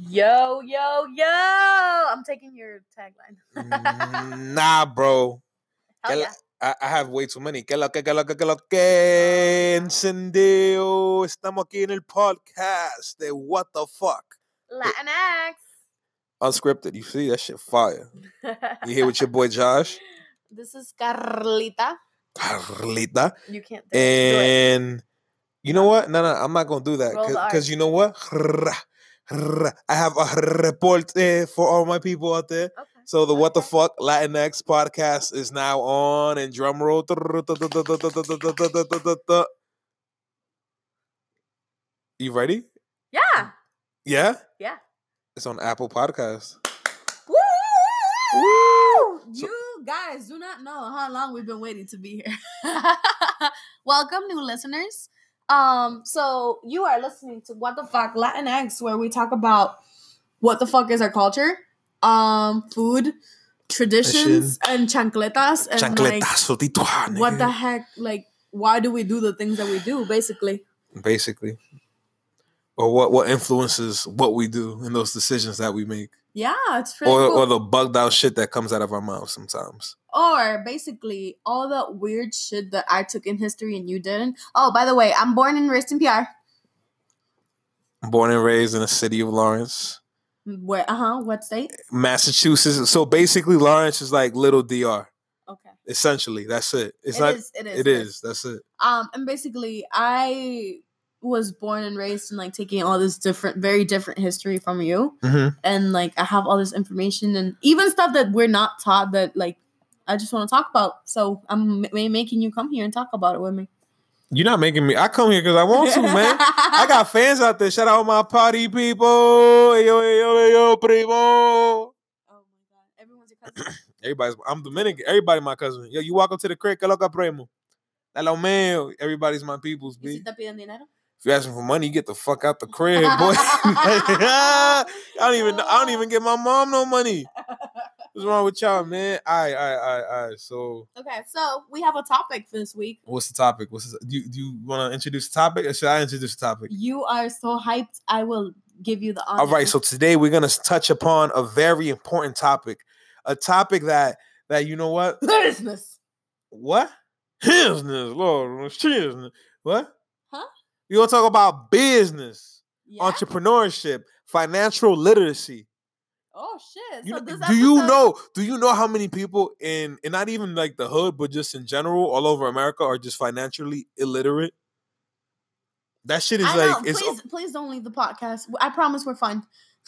Yo, yo, yo! I'm taking your tagline. Nah, bro. Hell yeah. I have way too many. Que lo que. Encendido. Estamos aquí en el podcast de What the Fuck. Latinx. Unscripted. You see? That shit fire. You here with your boy Josh? This is Carlita. Carlita. You can't do it. And you know what? No, I'm not going to do that. Roll the Because R. you know what? I have a report for all my people out there. Okay. So the What the Fuck Latinx podcast is now on, and drum roll. You ready? Yeah. Yeah? Yeah. It's on Apple Podcasts. Woo! You guys do not know how long we've been waiting to be here. Welcome, new listeners. So you are listening to What the Fuck Latinx, where we talk about what the fuck is our culture, food, traditions, and chancletas, and like what the heck, like why do we do the things that we do, basically. Or what influences what we do and those decisions that we make. Yeah, it's pretty cool. Or the bugged out shit that comes out of our mouths sometimes. Or basically all the weird shit that I took in history and you didn't. Oh, by the way, I'm born and raised in PR. Born and raised in the city of Lawrence. Where? What state? Massachusetts. So basically, Lawrence is like little DR. Okay. Essentially, that's it. It is. That's it. And basically, I was born and raised in like taking all this very different history from you, and like I have all this information and even stuff that we're not taught that like I just want to talk about. So I'm making you come here and talk about it with me. You're not making me. I come here because I want to, man. I got fans out there. Shout out my party people. Yo, primo. Oh my God. Everyone's your cousin. I'm Dominican. Everybody my cousin. Yo, you walk up to the crib. Que loca, primo. Hello, man. Everybody's my people's, B. If you're asking for money, you get the fuck out the crib, boy. I don't even give my mom no money. What's wrong with y'all, man? All right. So okay, so we have a topic for this week. What's the topic? Do you want to introduce the topic, or should I introduce the topic? You are so hyped. I will give you the honor. All right. So today we're gonna touch upon a very important topic, a topic that you know what? Business. What? Business, Lord, business. What? Huh? We're gonna talk about business, entrepreneurship, financial literacy. Oh shit! Do you know how many people in not even like the hood, but just in general, all over America, are just financially illiterate? That shit is Please don't leave the podcast. I promise we're fun.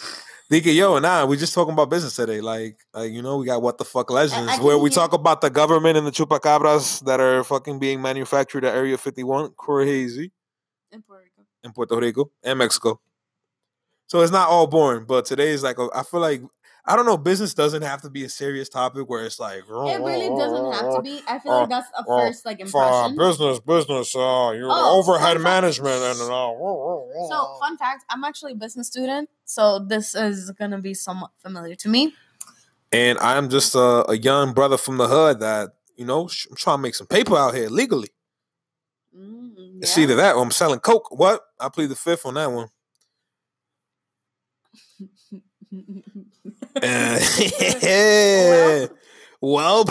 We're just talking about business today. Like we got What the Fuck Legends, where we talk about the government and the chupacabras that are fucking being manufactured at Area 51, crazy. In Puerto Rico and Mexico. So it's not all boring, but today is like I feel like I don't know. Business doesn't have to be a serious topic where it's like it really doesn't have to be. I feel like that's a first like impression. Business. Overhead management and So fun fact: I'm actually a business student, so this is gonna be somewhat familiar to me. And I'm just a young brother from the hood that I'm trying to make some paper out here legally. Yeah. It's either that or I'm selling coke. What? I plead the fifth on that one. Well,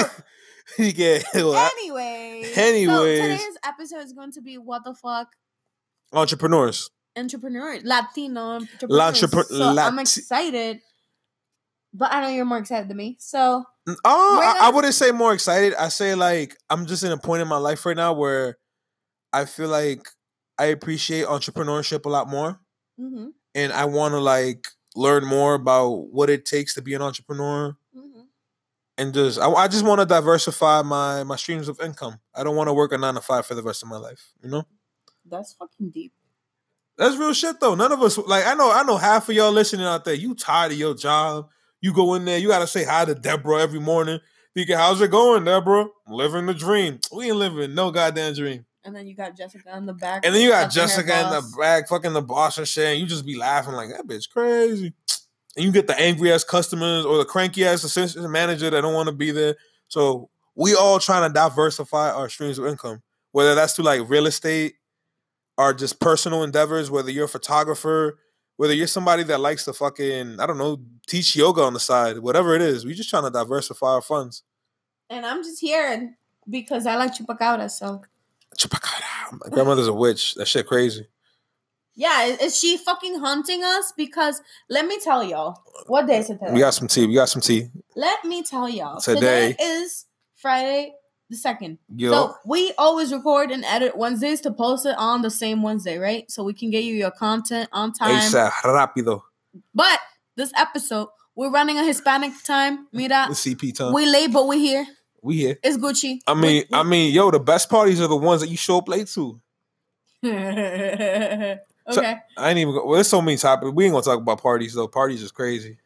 Anyways, so today's episode is going to be What the Fuck Entrepreneurs, Latino entrepreneurs. I'm excited, but I know you're more excited than me. So, I wouldn't say more excited. I say like I'm just in a point in my life right now where I feel like I appreciate entrepreneurship a lot more, and I want to like learn more about what it takes to be an entrepreneur, and I just want to diversify my streams of income. I don't want to work a 9 to 5 for the rest of my life. That's fucking deep. That's real shit though. None of us like I know half of y'all listening out there. You tired of your job? You go in there. You gotta say hi to Deborah every morning. Thinking, how's it going, Deborah? I'm living the dream. We ain't living no goddamn dream. And then you got Jessica in the back. And then you got Jessica in the back, fucking the boss and shit. And you just be laughing like, that bitch crazy. And you get the angry ass customers or the cranky ass assistant manager that don't want to be there. So we all trying to diversify our streams of income, whether that's through like real estate or just personal endeavors, whether you're a photographer, Whether you're somebody that likes to fucking, I don't know, teach yoga on the side, whatever it is, we just trying to diversify our funds. And I'm just here because I like chupacabra, so. Chupacabra. My grandmother's a witch. That shit crazy. Yeah, is she fucking haunting us? Because let me tell y'all. What day is it today? We got some tea. Let me tell y'all. Today is Friday the 2nd. Yo. So we always record and edit Wednesdays to post it on the same Wednesday, right? So we can get you your content on time. ASAP, rápido. But this episode, we're running a Hispanic time. Mira. The CP time. We late, but we here. We here. It's Gucci. I mean, yo, the best parties are the ones that you show up late to. Okay. So, I ain't even. Well, there's so many topics. We ain't gonna talk about parties though. Parties is crazy.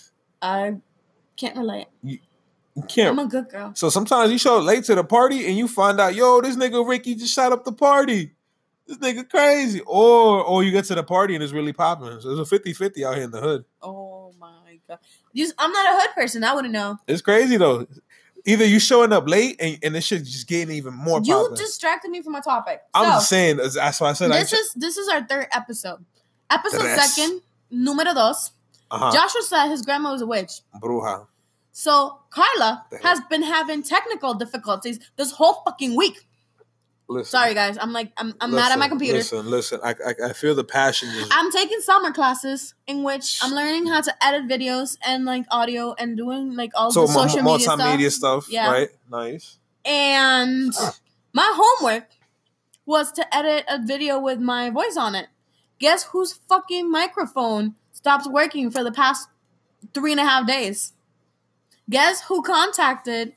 I can't relate. You can't. I'm a good girl. So sometimes you show up late to the party and you find out, yo, this nigga Ricky just shot up the party. This nigga crazy. Or you get to the party and it's really popping. So it's a 50-50 out here in the hood. Oh my God. I'm not a hood person. I wouldn't know. It's crazy though. Either you showing up late and this shit just getting even more popping. You distracted me from my topic. I'm just saying, that's why I said this is our third episode. Episode 2, número 2. Joshua said his grandma was a witch. Bruja. So Carla has been having technical difficulties this whole fucking week. Listen, sorry guys, I'm mad at my computer. Listen. I feel the passion. I'm taking summer classes in which I'm learning how to edit videos and like audio and doing like all the social media multimedia stuff. Yeah, right. Nice. And my homework was to edit a video with my voice on it. Guess whose fucking microphone stopped working for the past 3.5 days? Guess who contacted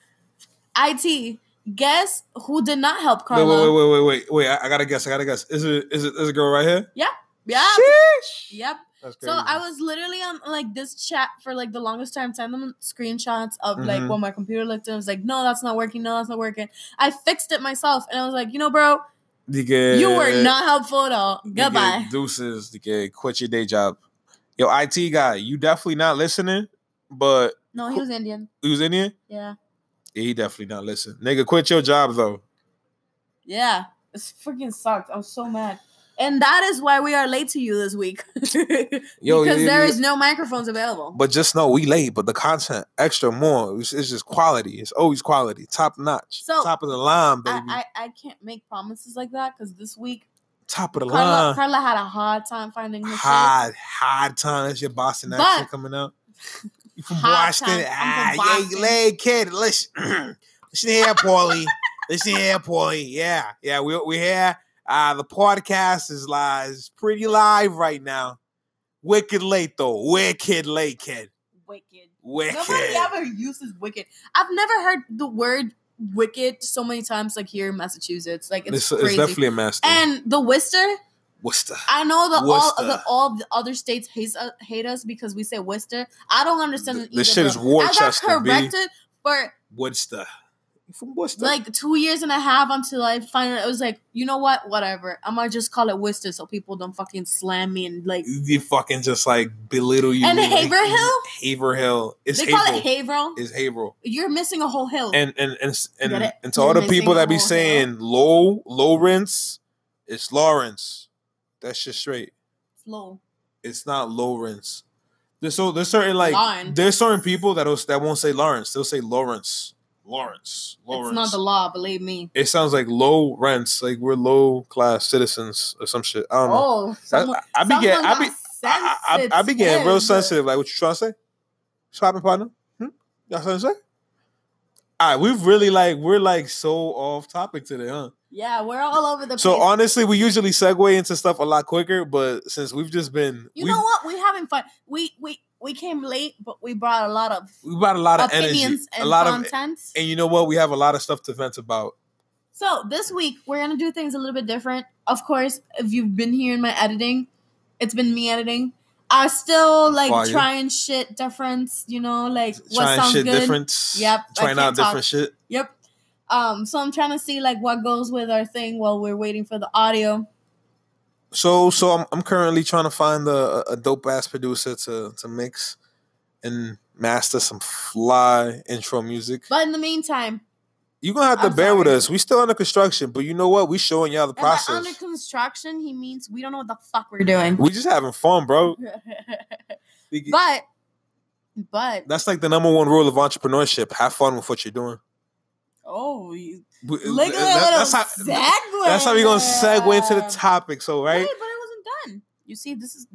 IT? Guess who did not help Carla? Wait! I gotta guess. Is it a girl right here? Yeah. Sheesh. Yep. That's crazy. So I was literally on like this chat for like the longest time, sending them screenshots of like what my computer looked at. I was like, no, that's not working. I fixed it myself, and I was like, bro, you were not helpful at all. Goodbye. Deuces. Quit your day job. Yo, IT guy, you definitely not listening. But no, he was Indian. He was Indian? Yeah. Yeah, he definitely not listening. Nigga, quit your job though. Yeah, it freaking sucked. I'm so mad. And that is why we are late to you this week. Because there is no microphones available. But just know we late, but the content extra more. It's just quality. It's always quality. Top notch. So, top of the line, baby. I can't make promises like that because this week top of the line. Carla had a hard time finding the hard time. That's your Boston accent coming out. You from Boston? Boston. Yeah, kid. Listen here, Paulie. Yeah. We here. The podcast is pretty live right now. Wicked late though. Wicked late, kid. Wicked. Wicked. Nobody ever uses wicked. I've never heard the word wicked so many times like here in Massachusetts. Like it's crazy. It's definitely a mess. And the Worcester. I know all the other states hate us because we say Worcester. I don't understand it either. This shit is Worcester. I got corrected for Worcester. You from Worcester? Like 2.5 years until I finally it was like, you know what? Whatever. I'm gonna just call it Worcester so people don't fucking slam me and like you fucking just like belittle you. And Haverhill? Haverhill. They call it Haverhill? It's Haverhill. You're missing a whole hill. And to all the people that be saying Lawrence, it's Lawrence. That's just straight. It's low. It's not Lawrence. There's certain like there's certain people that won't say Lawrence. They'll say Lawrence. It's not the law, believe me. It sounds like low rents, like we're low class citizens or some shit. I don't know. I be getting real sensitive. Like what you trying to say? Shopping partner? Y'all trying to say? All right, we're like so off topic today, huh? Yeah, we're all over the place. So honestly, we usually segue into stuff a lot quicker, but since we've just been, you know what? We're having fun. We came late, but we brought a lot of opinions energy, and content. And you know what? We have a lot of stuff to vent about. So this week we're gonna do things a little bit different. Of course, if you've been hearing my editing, it's been me editing. I still like trying shit different, like what trying sounds shit good. Different. Yep. Trying out different shit. Yep. So I'm trying to see like what goes with our thing while we're waiting for the audio. So I'm currently trying to find a dope ass producer to mix and master some fly intro music. But in the meantime, You're going to have to bear with us. We still under construction, but you know what? We showing y'all the process. And by under construction, he means we don't know what the fuck we're doing. We just having fun, bro. But that's like the number one rule of entrepreneurship. Have fun with what you're doing. Oh, look at that segue. That's how we're going to segue into the topic. So, right? Wait, but it wasn't done. You see, this.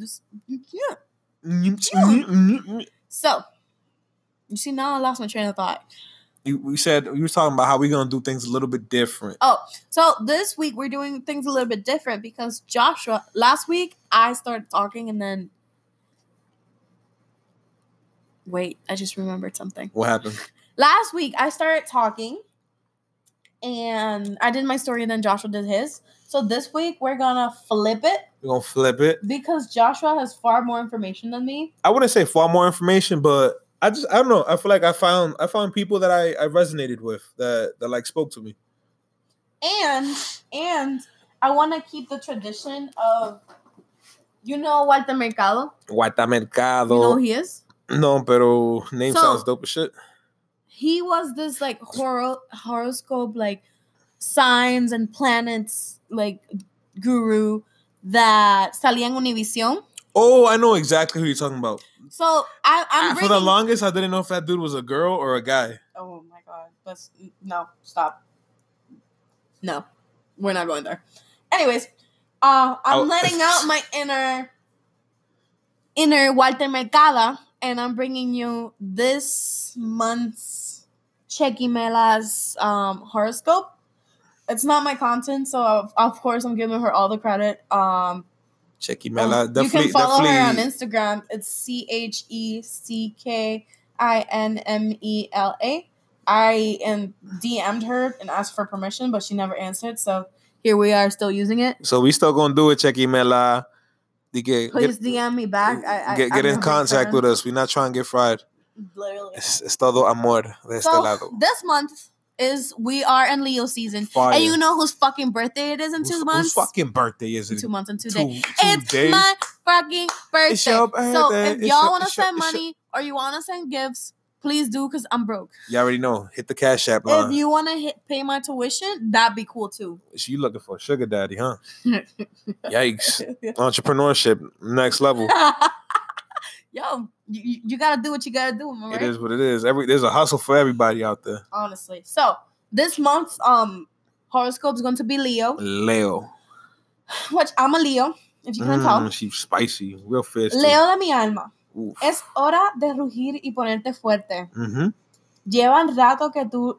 So, you see, now I lost my train of thought. You were talking about how we're going to do things a little bit different. Oh, so this week we're doing things a little bit different because Joshua, last week I started talking and then. Wait, I just remembered something. What happened? Last week I started talking and I did my story and then Joshua did his. So this week we're going to flip it. We're going to flip it. Because Joshua has far more information than me. I wouldn't say far more information, but I don't know. I feel like I found people that I resonated with that like spoke to me. And I want to keep the tradition of, Walter Mercado? Walter Mercado. You know who he is? No, pero name sounds dope as shit. He was this like horoscope, like signs and planets, like guru that salía en Univision. Oh, I know exactly who you're talking about. So I'm for the longest, I didn't know if that dude was a girl or a guy. Oh my god! No, stop. No, we're not going there. Anyways, I'm letting out my inner Walter Mercado, and I'm bringing you this month's Chequimela's horoscope. It's not my content, so of course I'm giving her all the credit. Chequimela, you can follow her on Instagram. It's CHECKINMELA. I DM'd her and asked for permission, but she never answered. So here we are, still using it. So we still gonna do it, Chequimela. Please DM me back. Get in contact with us. We're not trying to get fried. Literally. Es todo amor de este lado. This month we are in Leo season. Fire. And you know whose fucking birthday it is in 2 months? Whose fucking birthday is it? 2 months and 2 days. It's my fucking birthday. It's your birthday. So if y'all want to send money or you want to send gifts, please do, because I'm broke. You already know. Hit the Cash App line. If you want to pay my tuition, that'd be cool too. So you looking for a sugar daddy, huh? Yikes. Entrepreneurship, next level. Yo, you gotta do what you gotta do, right? It is what it is. There's a hustle for everybody out there. Honestly. So this month's horoscope is going to be Leo. Which I'm a Leo, if you can tell. She's spicy, real fierce. Leo de mi alma. Uf. Es hora de rugir y ponerte fuerte. Mm-hmm. Llevan rato que tú.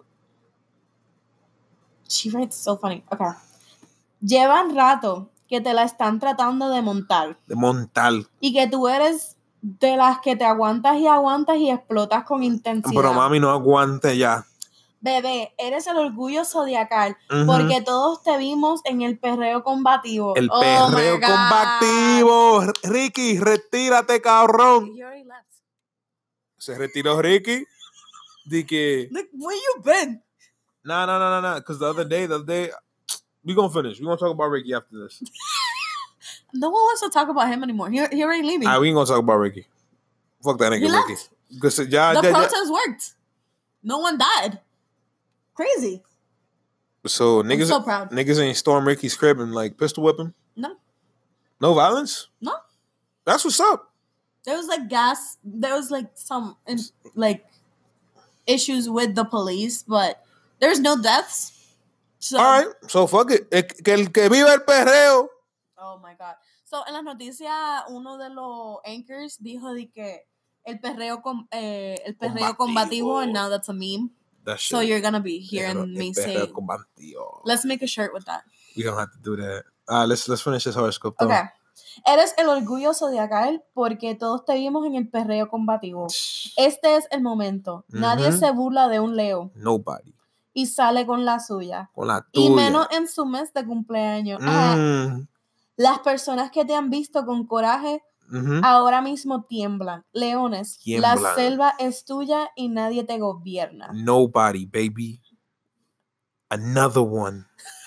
She writes so funny. Okay. Llevan rato que te la están tratando de montar. Y que tú eres de las que te aguantas y explotas con intensidad. Pero mami, no aguante ya. Bebé, eres el orgullo zodiacal, porque todos te vimos en el perreo combativo. El perreo combativo. Ricky, retírate, cabrón. He already left. Se retiró Ricky. De que... Look, where you been? Nah. Because the other day, we gonna finish. We gonna talk about Ricky after this. No one wants to talk about him anymore. He already leaving. We ain't gonna talk about Ricky. Fuck that nigga, Ricky. The protest worked. No one died. Crazy. So niggas, I'm so proud. Niggas ain't storm Ricky's crib and like pistol whip him? No. No violence? No. That's what's up. There was like gas. There was like some like issues with the police, but there's no deaths. So. All right. So fuck it. Que viva el perreo. Oh my God. So en las noticias uno de los anchors dijo de que el perreo combativo, and now that's a meme. So you're gonna be hearing me say, let's make a shirt with that. We don't have to do that. Let's finish this horoscope. Okay. Eres el orgullo zodiacal porque todos te vimos en el perreo combativo. Este es el momento. Nadie se burla de un Leo. Nobody. Y sale con la suya. Con la tuya. Y menos en su mes de cumpleaños. Las personas que te han visto con coraje ahora mismo tiemblan. Leones, la selva es tuya y nadie te gobierna. Nobody, baby. Another one.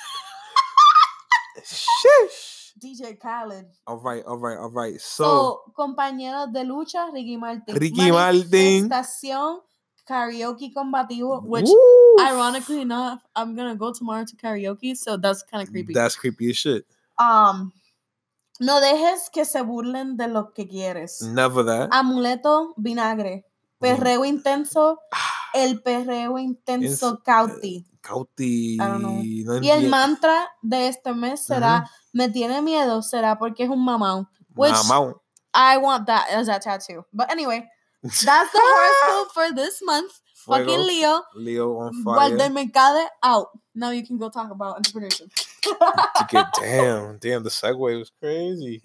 Shish. DJ Khaled. All right. So, compañeros de lucha, Ricky Martin. Manifestación karaoke combativo, which Ironically enough, I'm gonna go tomorrow to karaoke, so that's kind of creepy. That's creepy as shit. No dejes que se burlen de lo que quieres. Never that. Amuleto, vinagre. Perreo intenso. El perreo intenso Cauti. Cauti. I don't know. Y el mantra de este mes será, me tiene miedo, será porque es un mamão. Which I want that as a tattoo. But anyway, that's the horoscope for this month. Fuego. Fucking Leo. Leo on fire. Guardamercado out. Now you can go talk about entrepreneurship. Damn, the segue was crazy.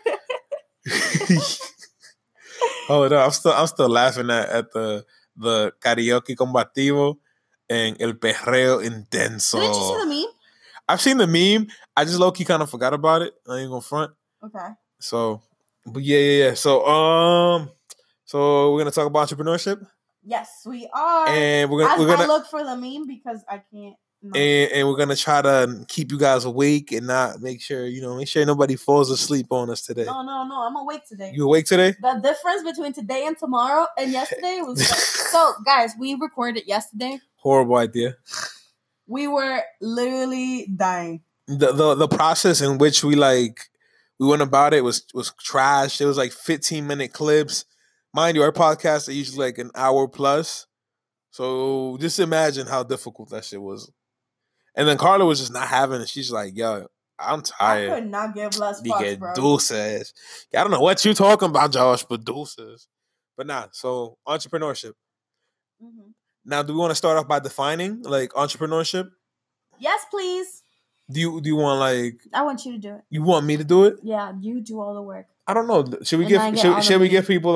Hold on, I'm still laughing at the karaoke combativo and el perreo intenso. Didn't you see the meme? I've seen the meme. I just low key kind of forgot about it. I ain't gonna front. Okay. So, but yeah. So we're gonna talk about entrepreneurship. Yes, we are. And we're gonna I look for the meme because I can't. No. And we're gonna try to keep you guys awake and not make sure nobody falls asleep on us today. No, I'm awake today. You awake today? The difference between today and tomorrow and yesterday was so guys, we recorded yesterday. Horrible idea. We were literally dying. The process in which we went about it was trash. It was 15-minute clips. Mind you, our podcasts are usually an hour plus. So just imagine how difficult that shit was. And then Carla was just not having it. She's like, yo, I'm tired. I could not give less fucks, bro. Dulces. I don't know what you talking about, Josh, but dulces. But nah, so entrepreneurship. Mm-hmm. Now, do we want to start off by defining entrepreneurship? Yes, please. Do you want I want you to do it. You want me to do it? Yeah, you do all the work. I don't know. Should we give people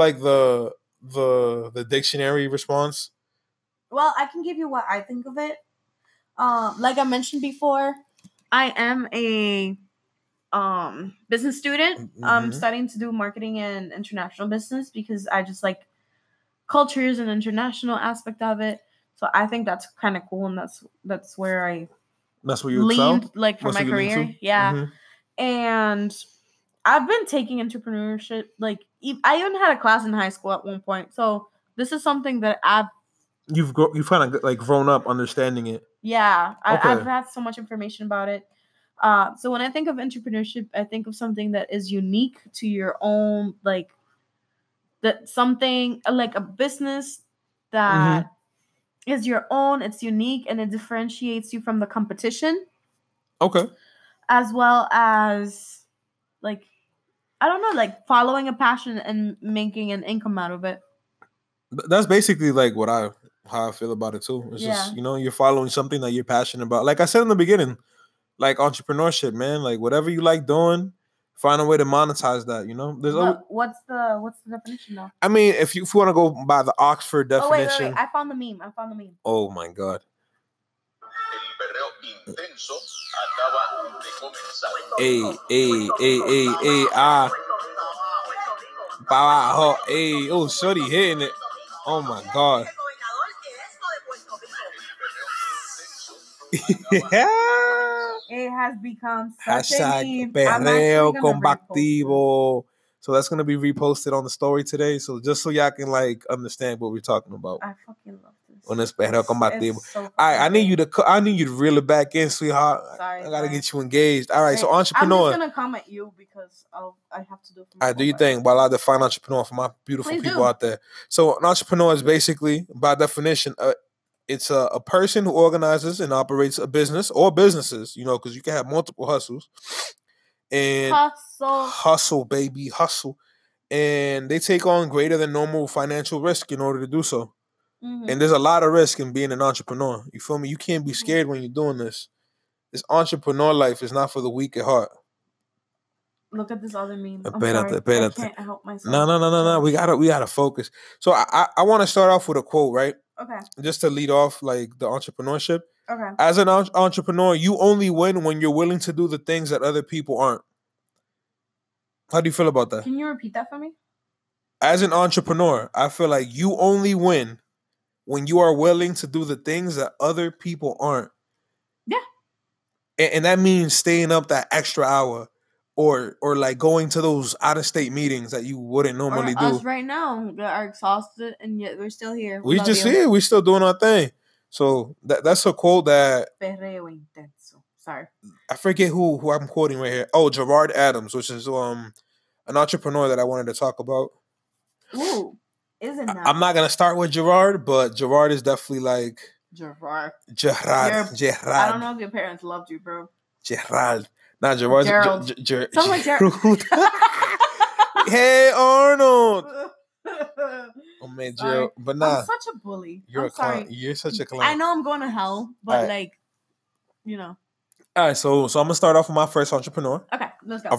the dictionary response? Well, I can give you what I think of it. Like I mentioned before, I am a business student. Mm-hmm. I'm studying to do marketing and international business because I just like cultures and international aspect of it. So I think that's kind of cool, and that's where I you leaned excel? For my career. Yeah, mm-hmm. And I've been taking entrepreneurship. I even had a class in high school at one point. So this is something that you've kind of grown up understanding it. Yeah, okay. I've had so much information about it. So when I think of entrepreneurship, I think of something that is unique to your own, that something like a business that is your own. It's unique and it differentiates you from the competition. Okay. As well as I don't know, following a passion and making an income out of it. That's basically how I feel about it too. It's just, you're following something that you're passionate about. Like I said in the beginning, entrepreneurship, man, whatever you like doing, find a way to monetize that, What's the definition though? I mean, if you want to go by the Oxford definition. Oh, wait. I found the meme. Oh my God. Oh, shorty hitting it. Oh my God. It has become such #perreo combativo. So that's gonna be reposted on the story today. So just so y'all can understand what we're talking about. I fucking love this. On this perreo combativo. So all right, I need you to reel it back in, sweetheart. Sorry, I gotta get you engaged. All right, so entrepreneur. I'm just gonna comment you because I have to do it. All right, do you think while I define entrepreneur for my beautiful people out there? So an entrepreneur is basically, by definition, it's a person who organizes and operates a business or businesses, because you can have multiple hustles. And hustle, baby, hustle. And they take on greater than normal financial risk in order to do so. Mm-hmm. And there's a lot of risk in being an entrepreneur. You feel me? You can't be scared when you're doing this. This entrepreneur life is not for the weak at heart. Look at this other meme. I can't help myself. No. We gotta focus. So I want to start off with a quote, right? Okay. Just to lead off the entrepreneurship. Okay. As an entrepreneur, you only win when you're willing to do the things that other people aren't. How do you feel about that? Can you repeat that for me? As an entrepreneur, I feel like you only win when you are willing to do the things that other people aren't. Yeah. And that means staying up that extra hour. Or going to those out-of-state meetings that you wouldn't normally do. Us right now that are exhausted and yet we're still here. We just here. We're still doing our thing. So that's a quote that Perreo intenso. Sorry. I forget who I'm quoting right here. Oh, Gerard Adams, which is an entrepreneur that I wanted to talk about. Ooh, isn't that? I'm not gonna start with Gerard, but Gerard is definitely like Gerard. Gerard. I don't know if your parents loved you, bro. Gerard. Not Gerard. Gerald. Sounds like Gerald. Hey, Arnold. Oh man, Gerald. But nah. I'm such a bully. You're sorry. You're such a clown. I know I'm going to hell, but like, you know. All right, so I'm gonna start off with my first entrepreneur. Okay, let's go. All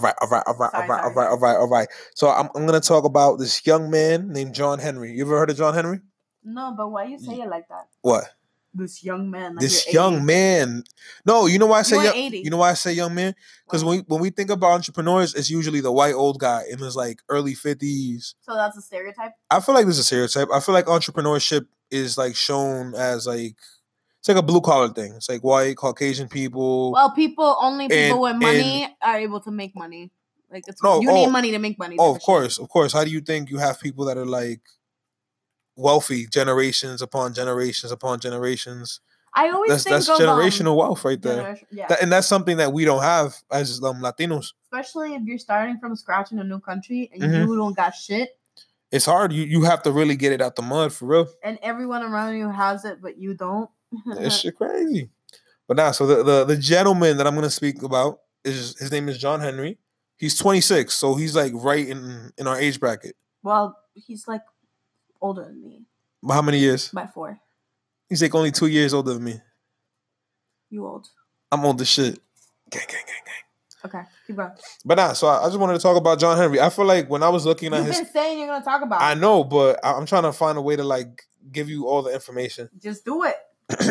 right. So I'm gonna talk about this young man named John Henry. You ever heard of John Henry? No, but why you say it like that? What? This young man. Like this young man. No, you know why I say young? 80. You know why I say young man? Because when we think about entrepreneurs, it's usually the white old guy in his like early 50s. So that's a stereotype? I feel like there's a stereotype. I feel like entrepreneurship is like shown as like it's like a blue collar thing. It's like white Caucasian people. Well, people with money are able to make money. Like you need money to make money. Oh, of course. How do you think you have people that are like wealthy generations upon generations upon generations? I always think that's generational wealth right there. And that's something that we don't have as Latinos. Especially if you're starting from scratch in a new country and you don't got shit. It's hard. You have to really get it out the mud for real. And everyone around you has it, but you don't. That shit crazy. But now, so the gentleman that I'm gonna speak about his name is John Henry. He's 26, so he's like right in our age bracket. Well, he's like older than me. By how many years? By 4. He's like only 2 years older than me. You old? I'm old as shit. Gang. Okay, keep going. But nah, so I just wanted to talk about John Henry. I feel like when I was looking at You've been saying you're gonna talk about. I know, but I'm trying to find a way to like give you all the information. Just do it.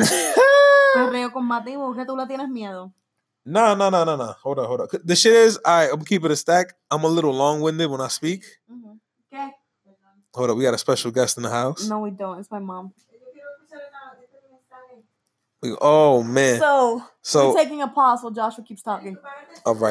Perreo combativo, que tú le tienes miedo. No. Hold on. The shit is, I'm gonna keep it a stack. I'm a little long-winded when I speak. Okay. Hold up, we got a special guest in the house. No, we don't. It's my mom. Oh man. So we're taking a pause while Joshua keeps talking. All right.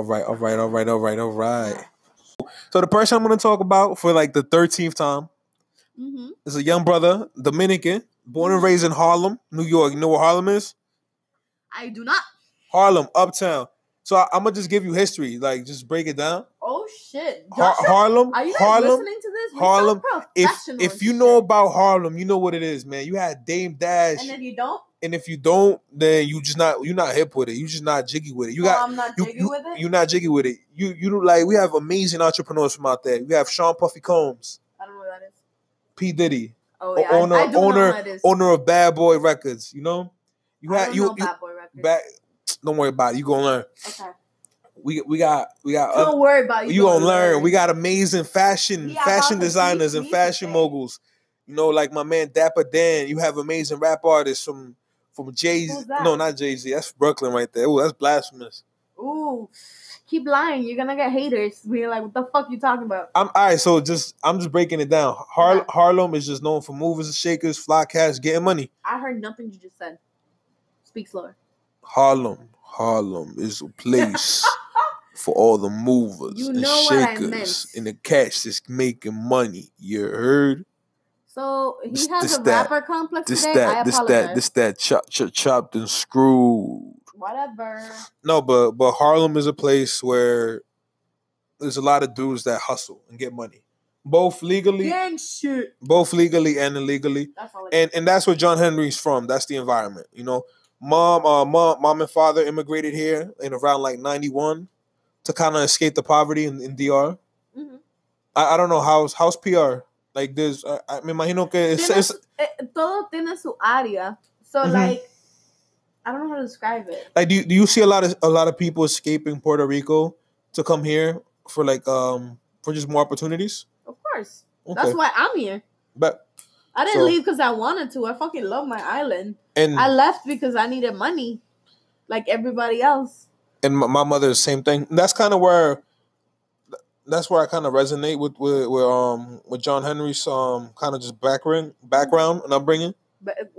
So the person I'm gonna talk about for like the 13th time is a young brother, Dominican, born and raised in Harlem, New York. You know where Harlem is? I do not. Harlem, Uptown. So I'm gonna just give you history, like just break it down. Oh shit, Harlem. Are you guys listening to this? Harlem. If you know about Harlem, you know what it is, man. You had Dame Dash. And if you don't, then you're not hip with it. You just not jiggy with it. I'm not jiggy with it. You're not jiggy with it. You like we have amazing entrepreneurs from out there. We have Sean Puffy Combs. I don't know what that is. P Diddy. Oh yeah, I do know what that is. Owner of Bad Boy Records. You know. Bad Boy Records. Don't worry about it. You gonna learn. Okay. We got. Don't worry about it. You gonna learn. We got amazing fashion designers and fashion moguls. You know, like my man Dapper Dan. You have amazing rap artists from Jay-Z. No, not Jay-Z. That's Brooklyn right there. Ooh, that's blasphemous. Ooh, keep lying. You're gonna get haters. Being like, what the fuck you talking about? All right. So I'm just breaking it down. Harlem is just known for movers and shakers, fly cats, getting money. I heard nothing you just said. Speak slower. Harlem is a place for all the movers and shakers and the cats that's making money. You heard? So he has a rapper complex today. I apologize. This that chopped and screwed. Whatever. No, but Harlem is a place where there's a lot of dudes that hustle and get money, both legally, gang shit, both legally and illegally. That's all and that's where John Henry's from. That's the environment, you know. Mom and father immigrated here in around like 91 to kind of escape the poverty in DR. I don't know how's PR. Like there's, me imagino que todo tiene su área. So like, I don't know how to describe it. Like, do you see a lot of people escaping Puerto Rico to come here for like for just more opportunities? Of course, that's why I'm here. But I didn't leave because I wanted to. I fucking love my island, and I left because I needed money, like everybody else. And my mother, the same thing. That's kind of where. That's where I kind of resonate with John Henry's kind of just background and upbringing. But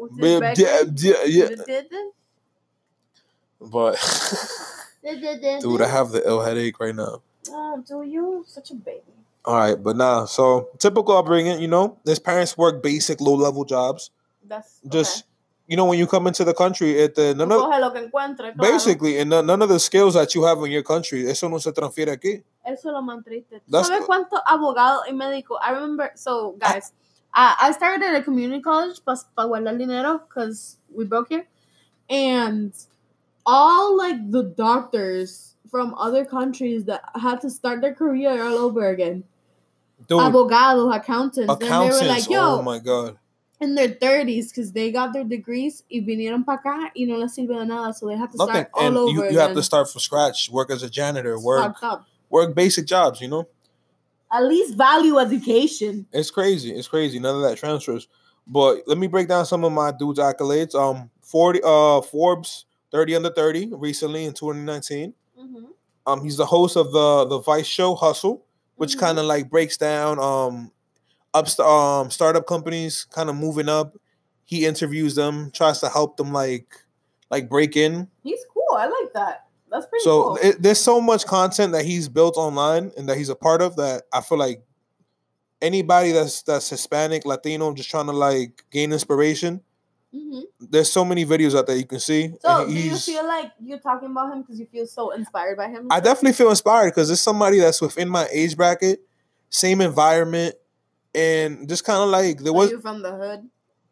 dude, I have the ill headache right now. Oh, do you? Such a baby. All right, but nah. So typical upbringing, you know, his parents work basic low level jobs. That's just when you come into the country, basically, and none of the skills that you have in your country, eso no se transfiere aquí. Eso es lo más triste. ¿Sabes cuántos abogados y médicos? I remember, so guys, I started at a community college para guardar dinero because we broke here, and all like the doctors from other countries that had to start their career all over again. Dude, abogados, accountants. And they were like, yo, oh my God. In their 30s because they got their degrees y vinieron para acá y no les sirve de nada, so they have to start all over you have to start from scratch, work as a janitor, work basic jobs, At least value education. It's crazy. None of that transfers. But let me break down some of my dude's accolades. Forbes 30 under 30 recently in 2019. Mm-hmm. He's the host of the Vice show Hustle, which kind of like breaks down startup companies kind of moving up. He interviews them, tries to help them like break in. He's cool. I like that. That's pretty cool. So there's so much content that he's built online and that he's a part of that I feel like anybody that's Hispanic, Latino, just trying to like gain inspiration. Mm-hmm. There's so many videos out there you can see. So do you feel like you're talking about him because you feel so inspired by him? I definitely feel inspired because it's somebody that's within my age bracket, same environment, and just kind of like there was. Are you from the hood?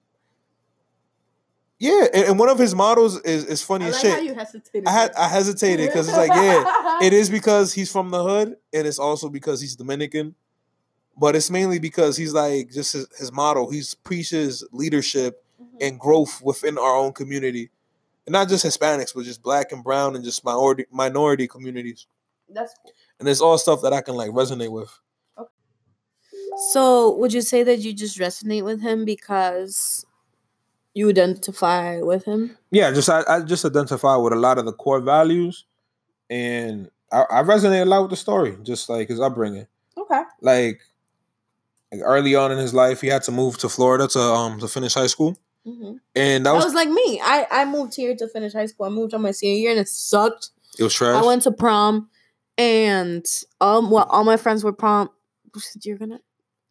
Yeah, and one of his models is funny as shit. How you hesitated. I hesitated because it's like, yeah, it is because he's from the hood, and it's also because he's Dominican, but it's mainly because he's like just his model. He preaches leadership and growth within our own community, and not just Hispanics, but just Black and brown and just minority communities. That's cool. And it's all stuff that I can like resonate with. Okay. So, would you say that you just resonate with him because you identify with him? Yeah, I just identify with a lot of the core values, and I resonate a lot with the story, just like his upbringing. Okay. Like early on in his life, he had to move to Florida to finish high school. Mm-hmm. And that was like me. I moved here to finish high school. I moved on my senior year, and it sucked. It was trash. I went to prom, and all my friends were prom. You're gonna,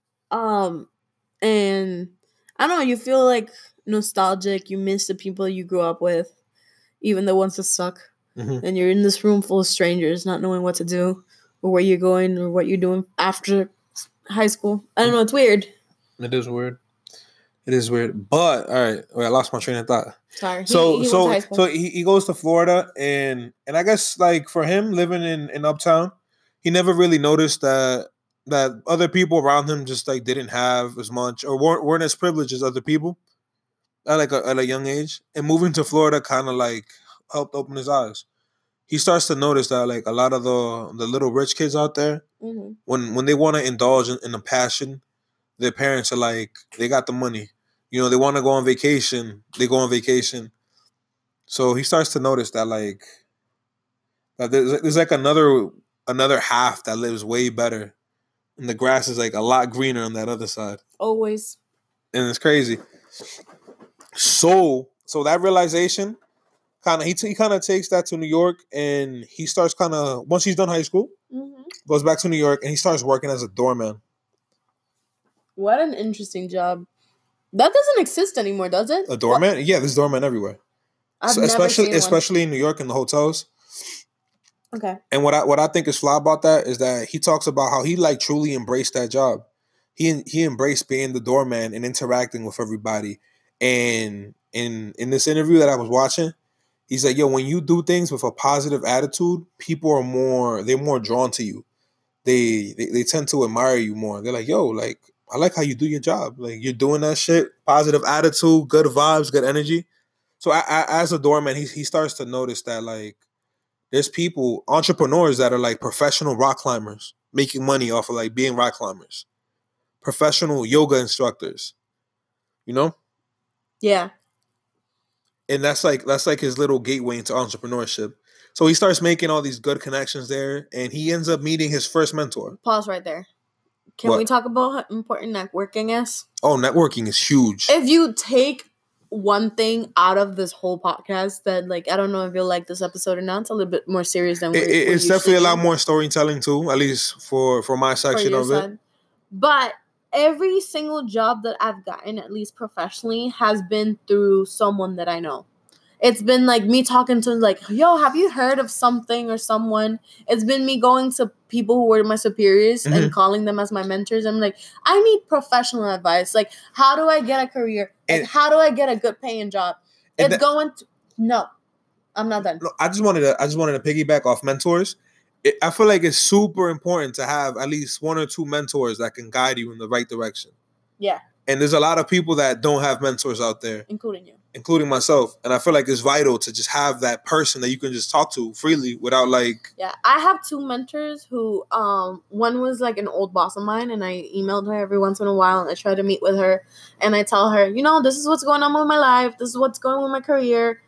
and I don't know. You feel like nostalgic. You miss the people you grew up with, even the ones that suck. Mm-hmm. And you're in this room full of strangers, not knowing what to do, or where you're going, or what you're doing after high school. I don't know. It's weird. It is weird. It is weird, but all right. Wait, I lost my train of thought. Sorry. So he goes to Florida, and I guess like for him living in Uptown, he never really noticed that other people around him just like didn't have as much or weren't as privileged as other people at a young age. And moving to Florida kind of like helped open his eyes. He starts to notice that like a lot of the little rich kids out there, mm-hmm. when they want to indulge in a passion, their parents are like, they got the money. They want to go on vacation. They go on vacation. So he starts to notice that like that there's like another half that lives way better, and the grass is like a lot greener on that other side. Always. And it's crazy. So that realization, he kind of takes that to New York, and he starts once he's done high school, mm-hmm. goes back to New York, and he starts working as a doorman. What an interesting job. That doesn't exist anymore, does it? A doorman? What? Yeah, there's doormen everywhere. Especially in New York in the hotels. Okay. And what I think is fly about that is that he talks about how he like truly embraced that job. He embraced being the doorman and interacting with everybody. And in this interview that I was watching, he's like, yo, when you do things with a positive attitude, people are more drawn to you. They tend to admire you more. They're like, yo, like, I like how you do your job. Like, you're doing that shit, positive attitude, good vibes, good energy. So I as a doorman, he starts to notice that like there's people, entrepreneurs that are like professional rock climbers, making money off of like being rock climbers, professional yoga instructors, Yeah. And that's like his little gateway into entrepreneurship. So he starts making all these good connections there, and he ends up meeting his first mentor. Pause right there. Can we talk about how important networking is? Oh, networking is huge. If you take one thing out of this whole podcast that, like, I don't know if you'll like this episode or not, it's a little bit more serious than it's definitely a lot more storytelling too, at least for my section of it. But every single job that I've gotten, at least professionally, has been through someone that I know. It's been like me talking to like, yo, have you heard of something or someone? It's been me going to people who were my superiors and calling them as my mentors. I'm like, I need professional advice. Like, how do I get a career? Like, how do I get a good paying job? It's going to no. I'm not done. No, I just wanted to piggyback off mentors. I feel like it's super important to have at least one or two mentors that can guide you in the right direction. Yeah. And there's a lot of people that don't have mentors out there. Including you. Including myself. And I feel like it's vital to just have that person that you can just talk to freely without like... Yeah. I have two mentors who, one was like an old boss of mine, and I emailed her every once in a while, and I try to meet with her, and I tell her, you know, this is what's going on with my life. This is what's going on with my career.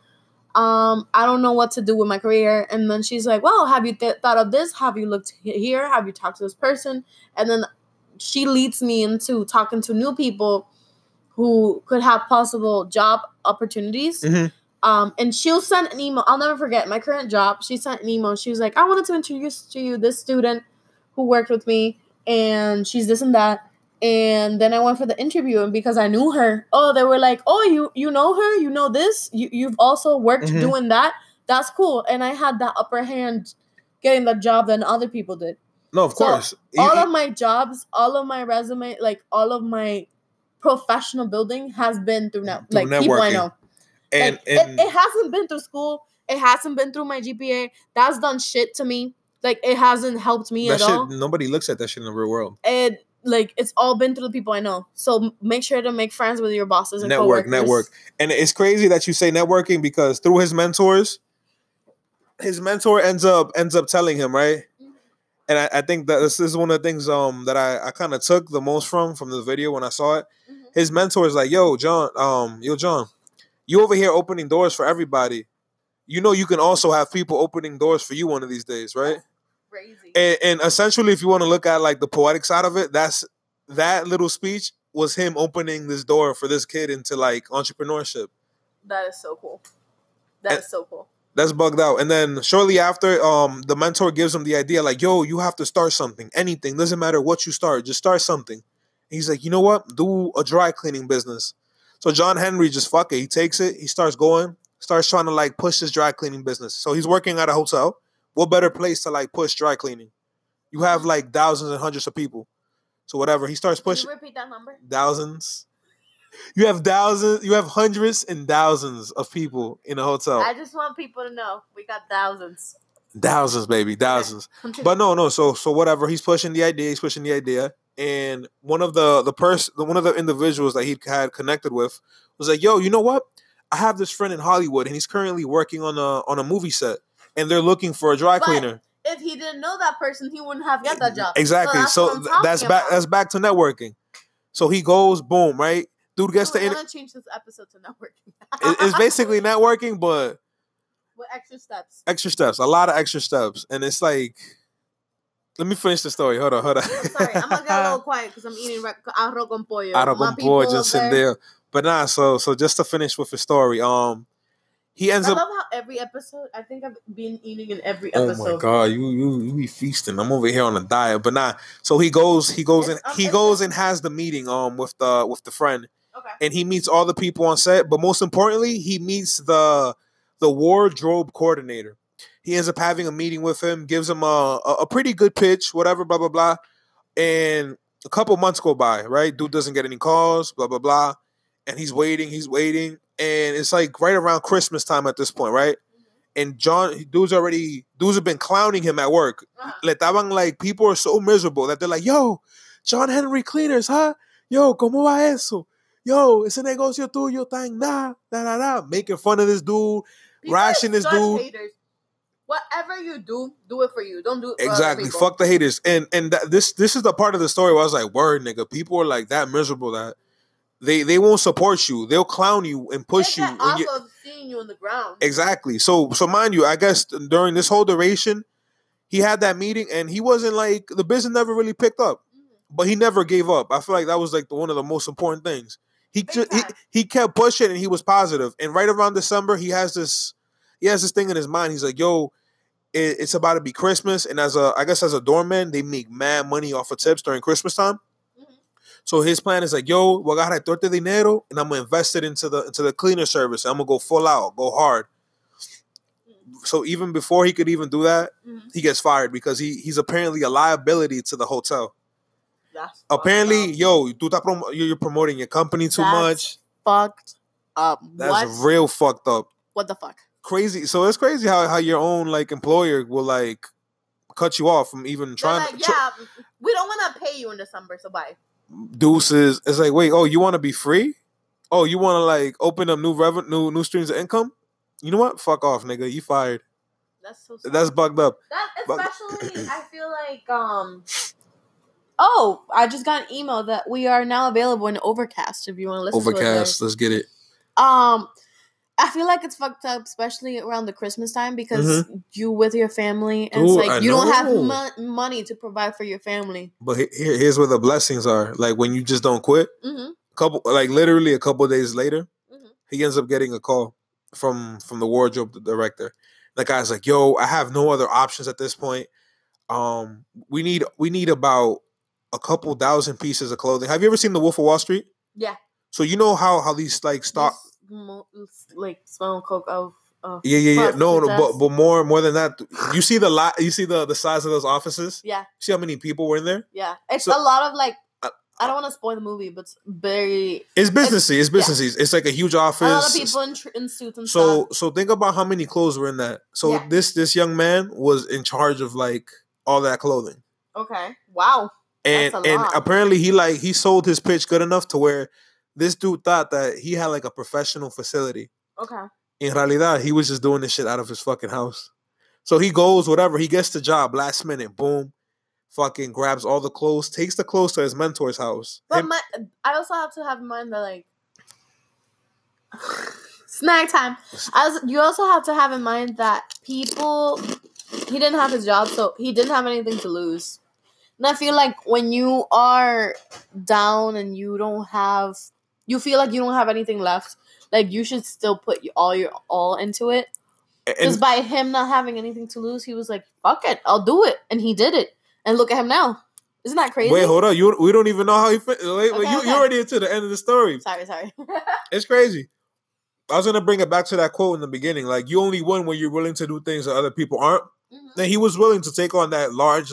I don't know what to do with my career. And then she's like, well, have you thought of this? Have you looked here? Have you talked to this person? And then she leads me into talking to new people who could have possible job opportunities. And she'll send an email. I'll never forget my current job. She sent an email. She was like, I wanted to introduce to you this student who worked with me, and she's this and that. And then I went for the interview, and because I knew her, they were like, oh, you know her? You know this? You've also worked doing that? That's cool. And I had that upper hand getting the job than other people did. No, of course. All of my jobs, all of my resume, like all of my professional building has been through networking. People I know. And it hasn't been through school. It hasn't been through my GPA. That's done shit to me. Like, it hasn't helped me at all. Nobody looks at that shit in the real world. It's all been through the people I know. So make sure to make friends with your bosses and coworkers. Network. And it's crazy that you say networking, because through his mentors, his mentor ends up telling him, right? And I think that this is one of the things that I kind of took the most from the video when I saw it. His mentor is like, yo, John, you over here opening doors for everybody. You know, you can also have people opening doors for you one of these days, right? Crazy. And essentially, if you want to look at like the poetic side of it, that little speech was him opening this door for this kid into like entrepreneurship. That is so cool. That is so cool. That's bugged out. And then shortly after, the mentor gives him the idea like, yo, you have to start something. Anything. Doesn't matter what you start. Just start something. And he's like, you know what? Do a dry cleaning business. So John Henry just fuck it. He takes it. He starts trying to like push his dry cleaning business. So he's working at a hotel. What better place to like push dry cleaning? You have like thousands and hundreds of people. So whatever. He starts pushing. Can you repeat that number? Thousands. You have hundreds and thousands of people in a hotel. I just want people to know we got thousands. Thousands, baby, thousands. Okay. But no. So whatever. He's pushing the idea. And one of the individuals that he had connected with was like, yo, you know what? I have this friend in Hollywood, and he's currently working on a movie set, and they're looking for a dry cleaner. If he didn't know that person, he wouldn't have got that job. Exactly. So that's back to networking. So he goes, boom, right? Dude gets I'm gonna change this episode to networking. It's basically networking, but with extra steps. Extra steps, a lot of extra steps, and it's like, let me finish the story. Hold on. I'm sorry, I'm gonna get a little quiet because I'm eating arroz con pollo. Arroz con pollo, just in there. But nah, so just to finish with the story, he ends up. I love how every episode, I think I've been eating in every episode. Oh my god, you be feasting. I'm over here on a diet, but nah. So he goes and has the meeting with the friend. Okay. And he meets all the people on set, but most importantly, he meets the wardrobe coordinator. He ends up having a meeting with him, gives him a pretty good pitch, whatever, blah blah blah. And a couple months go by, right? Dude doesn't get any calls, blah blah blah. And he's waiting, and it's like right around Christmas time at this point, right? And dudes have been clowning him at work. Like, people are so miserable that they're like, yo, John Henry Cleaners, huh? Yo, ¿cómo va eso? Yo, ese negocio tuyo está en nada. Making fun of this dude, rashing this dude. Haters. Whatever you do it for you. Don't do it for exactly. Other people. Fuck the haters. And this is the part of the story where I was like, word, nigga. People are like that miserable that they won't support you. They'll clown you and push you. Also seeing you on the ground. Exactly. So mind you, I guess during this whole duration, he had that meeting, and he wasn't like, the business never really picked up, but he never gave up. I feel like that was like one of the most important things. He kept pushing, and he was positive. And right around December, he has this thing in his mind. He's like, yo, it's about to be Christmas, and as a doorman, they make mad money off of tips during Christmas time. So his plan is like, yo, voy a agarrar todo este dinero and I'm gonna invest it into the cleaner service. I'm gonna go full out, go hard. So even before he could even do that, he gets fired because he's apparently a liability to the hotel. That's apparently, yo, you're promoting your company too much. Fucked up. That's real fucked up. What the fuck? Crazy. So it's crazy how your own like employer will like cut you off from even trying. Like, we don't want to pay you in December, so bye. Deuces. It's like, wait, oh, you want to be free? Oh, you want to like open up new revenue, new streams of income? You know what? Fuck off, nigga. You fired. That's so sad. That's bugged up. Especially, I feel like, oh, I just got an email that we are now available in Overcast if you want to listen to it. Overcast, let's get it. I feel like it's fucked up, especially around the Christmas time because you with your family and it's like you don't have money to provide for your family. But here's where the blessings are. Like when you just don't quit, literally a couple days later, he ends up getting a call from the wardrobe director. The guy's like, "Yo, I have no other options at this point. We need about a couple thousand pieces of clothing. Have you ever seen The Wolf of Wall Street? Yeah. So you know how these like stock like smell coke of yeah. No, but more than that, you see the size of those offices. Yeah. See how many people were in there? Yeah, it's a lot of like. I don't want to spoil the movie, but it's very. It's businessy. Yeah. It's like a huge office. A lot of people in suits and stuff. So think about how many clothes were in that. So this young man was in charge of like all that clothing. Okay. Wow. And apparently he sold his pitch good enough to where this dude thought that he had like a professional facility. Okay. In realidad, he was just doing this shit out of his fucking house. So he goes, whatever, he gets the job last minute, boom, fucking grabs all the clothes, takes the clothes to his mentor's house. But I also have to have in mind that like snack time. You also have to have in mind that he didn't have his job, so he didn't have anything to lose. And I feel like when you are down and you feel like you don't have anything left, like you should still put your all into it. Because by him not having anything to lose, he was like, "Fuck it, I'll do it," and he did it. And look at him now. Isn't that crazy? Wait, hold on. We don't even know how he. You're already into the end of the story. Sorry. It's crazy. I was gonna bring it back to that quote in the beginning. Like, you only win when you're willing to do things that other people aren't. Mm-hmm. And he was willing to take on that large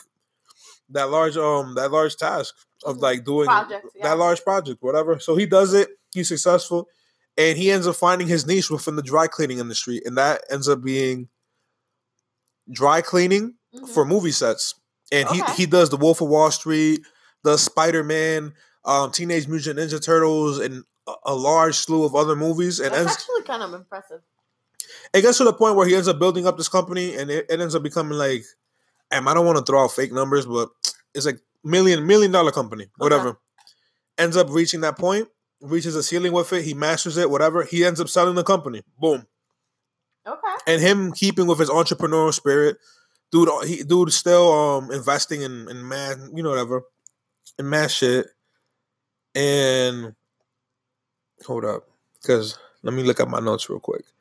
task of like doing that large project, whatever. So he does it. He's successful, and he ends up finding his niche within the dry cleaning industry, and that ends up being dry cleaning for movie sets. And he does The Wolf of Wall Street, the Spider-Man, Teenage Mutant Ninja Turtles, and a large slew of other movies. And that's actually kind of impressive. It gets to the point where he ends up building up this company, and it ends up becoming like, I don't want to throw out fake numbers, but it's like $1 million company, whatever. Okay. Ends up reaching that point, reaches a ceiling with it, he masters it, whatever. He ends up selling the company. Boom. Okay. And him keeping with his entrepreneurial spirit, dude still investing in mad, whatever, in mad shit. And hold up, because let me look at my notes real quick.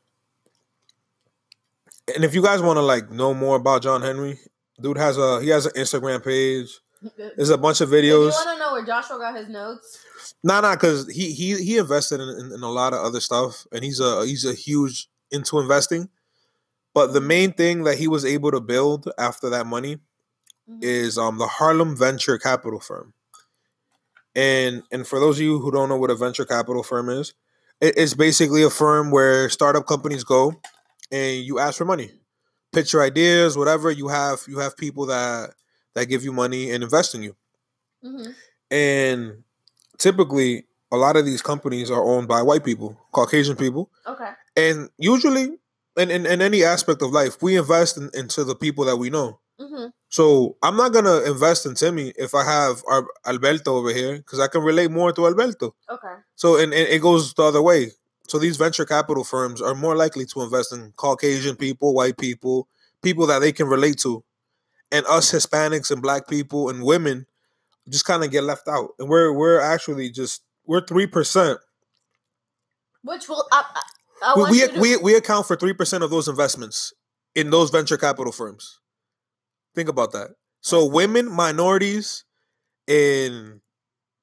And if you guys want to like know more about John Henry, dude has an Instagram page. There's a bunch of videos. You want to know where Joshua got his notes? Nah, because he invested in a lot of other stuff, and he's a huge into investing. But the main thing that he was able to build after that money is the Harlem Venture Capital Firm. And for those of you who don't know what a venture capital firm is, it's basically a firm where startup companies go and you ask for money. Pitch your ideas, whatever. You have people that give you money and invest in you. Mm-hmm. And typically, a lot of these companies are owned by white people, Caucasian people. Okay. And usually, in any aspect of life, we invest into the people that we know. Mm-hmm. So I'm not going to invest in Timmy if I have our Alberto over here, because I can relate more to Alberto. Okay. So and it goes the other way. So these venture capital firms are more likely to invest in Caucasian people, white people, people that they can relate to. And us Hispanics and black people and women just kind of get left out. And we're actually we're 3%. Which will we account for 3% of those investments in those venture capital firms. Think about that. So women, minorities, and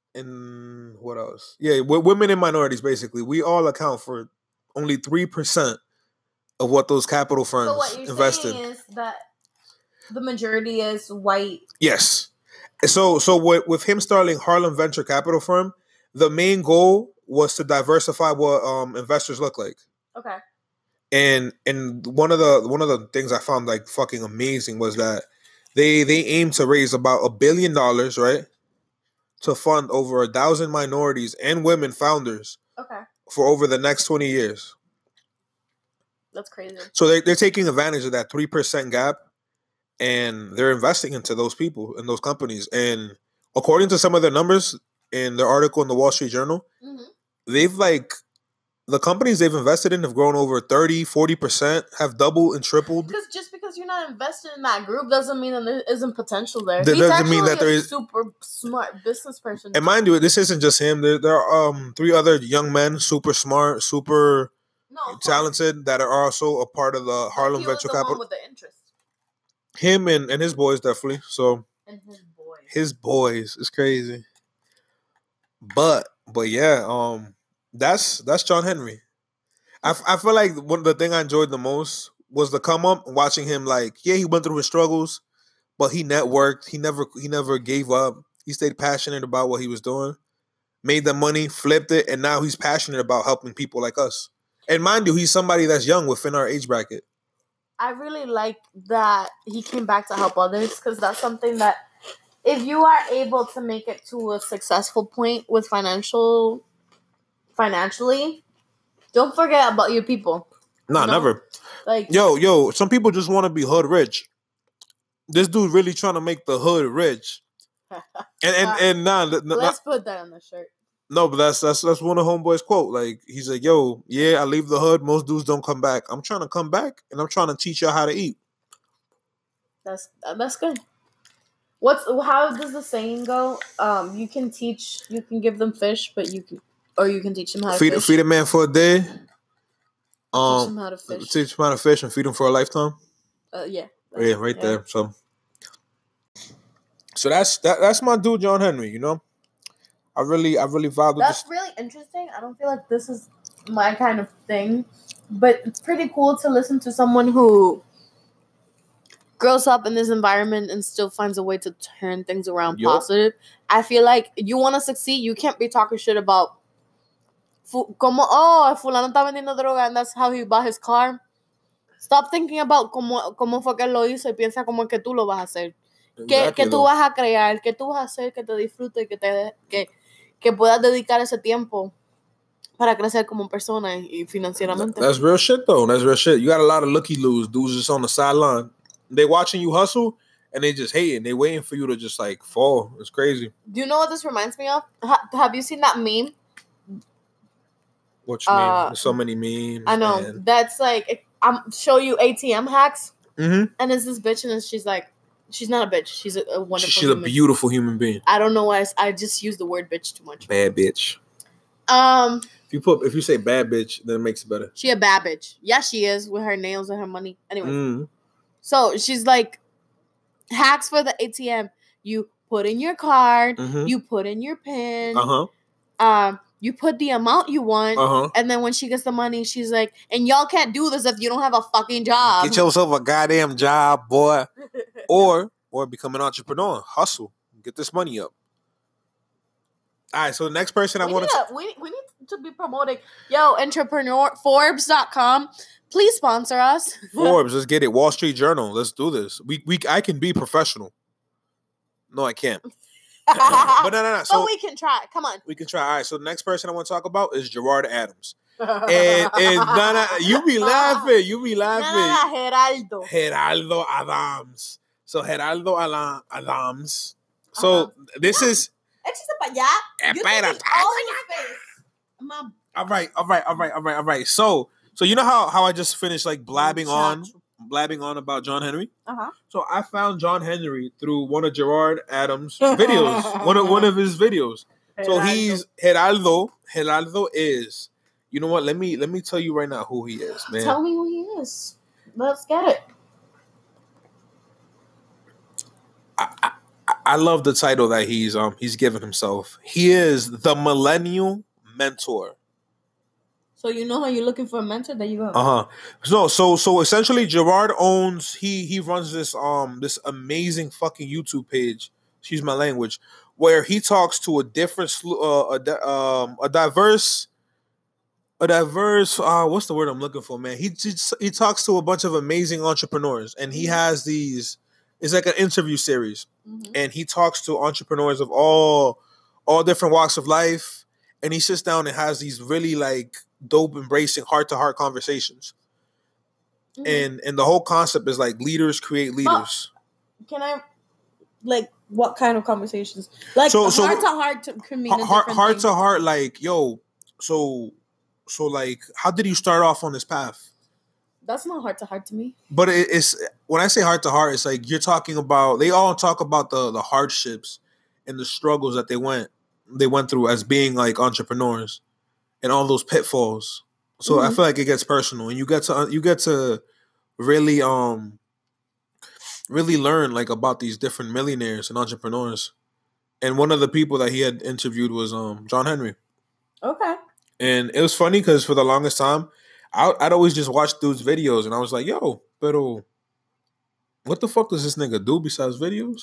and what else? Yeah, women and minorities, basically. We all account for only 3% of what those capital firms So what you're invested. saying is that the majority is white. Yes. So with him starting Harlem Venture Capital Firm, the main goal was to diversify what investors look like. Okay. And one of the things I found like fucking amazing was that they aim to raise about $1 billion, right, to fund over 1,000 minorities and women founders. Okay. For over the next 20 years. That's crazy. So they're taking advantage of that 3% gap, and they're investing into those people and those companies. And according to some of their numbers in the article in the Wall Street Journal, they've the companies they've invested in have grown over 30-40%, have doubled and tripled. Because just because you're not invested in that group doesn't mean that there isn't potential there. That doesn't mean that there is super smart business person. And mind you, this isn't just him. There are 3 other young men, super smart, super talented, that are also a part of the Harlem Venture Capital. With the interest. Him and his boys, definitely. So and his boys is crazy. But yeah, that's John Henry. I feel like one of the thing I enjoyed the most was the come up, watching him. Like, yeah, he went through his struggles, but he networked. He never gave up. He stayed passionate about what he was doing, made the money, flipped it, and now he's passionate about helping people like us. And mind you, he's somebody that's young within our age bracket. I really like that he came back to help others, because that's something that if you are able to make it to a successful point with financially, don't forget about your people. Nah, never. Like, yo, some people just want to be hood rich. This dude really trying to make the hood rich. And let's put that on the shirt. No, but that's one of Homeboy's quote. Like, he's like, yo, yeah, I leave the hood. Most dudes don't come back. I'm trying to come back, and I'm trying to teach y'all how to eat. That's good. How does the saying go? You can give them fish, but you can teach them how to fish. Feed a man for a day. Teach them how to fish. Teach them how to fish and feed them for a lifetime. Yeah. Yeah, right there. So that's my dude, John Henry. You know, I really value. That's really interesting. I don't feel like this is my kind of thing, but it's pretty cool to listen to someone who grows up in this environment and still finds a way to turn things around positive. I feel like you want to succeed, you can't be talking shit about fulano está vendiendo droga and that's how he bought his car. Stop thinking about cómo fue que él lo hizo y piensa cómo es que tú lo vas a hacer. Que tú vas a crear, que tú vas a hacer, que te disfrutes, que puedas dedicar ese tiempo para crecer como persona y financieramente. That's real shit, though. That's real shit. You got a lot of looky-loos, dudes just on the sideline. They watching you hustle, and they just hating. They waiting for you to just, like, fall. It's crazy. Do you know what this reminds me of? Have you seen that meme? What you mean? There's so many memes. I know. Man. That's like, I'm show you ATM hacks. Mm-hmm. And it's this bitch, and she's like, she's not a bitch. She's a wonderful She's a beautiful human being. I don't know why I just use the word bitch too much. Bad bitch. If you say bad bitch, then it makes it better. She a bad bitch. Yeah, she is, with her nails and her money. Anyway. So she's like, hacks for the ATM. You put in your card. Mm-hmm. You put in your PIN. You put the amount you want. And then when she gets the money, she's like, and y'all can't do this if you don't have a fucking job. Get yourself a goddamn job, boy. or become an entrepreneur. Hustle. Get this money up. All right, so the next person we need to be promoting. Yo, entrepreneur, Forbes.com. Please sponsor us. Forbes, let's get it. Wall Street Journal, let's do this. I can be professional. No, I can't. But no. So we can try. Come on. We can try. All right, so the next person I want to talk about is Gerard Adams. and you be laughing. Geraldo Adams. So Geraldo Adams. So this is... All right. So you know how I just finished like blabbing on about John Henry? So I found John Henry through one of Gerard Adams' videos. one of his videos. So he's Geraldo. Geraldo is, you know what? Let me tell you right now who he is, man. Tell me who he is. Let's get it. I love the title that he's given himself. He is the millennial mentor. So you know how you're looking for a mentor that you go. So essentially, Gerard owns. He runs this this amazing fucking YouTube page. Excuse my language. Where he talks to a different a diverse. What's the word I'm looking for, man? He talks to a bunch of amazing entrepreneurs, and he has these. It's like an interview series, and he talks to entrepreneurs of all different walks of life, and he sits down and has these really like dope, embracing heart-to-heart conversations. And the whole concept is like leaders create leaders. Can I, like, what kind of conversations? Like, heart to heart can mean heart to heart, like, yo, so like, how did you start off on this path? That's not heart to heart to me. But it's when I say heart to heart, it's like you're talking about. They all talk about the hardships and the struggles that they went through as being like entrepreneurs, and all those pitfalls. So I feel like it gets personal, and you get to really really learn like about these different millionaires and entrepreneurs. And one of the people that he had interviewed was John Henry. Okay. And it was funny because for the longest time, I'd always just watch dudes' videos, and I was like, yo, pero what the fuck does this nigga do besides videos?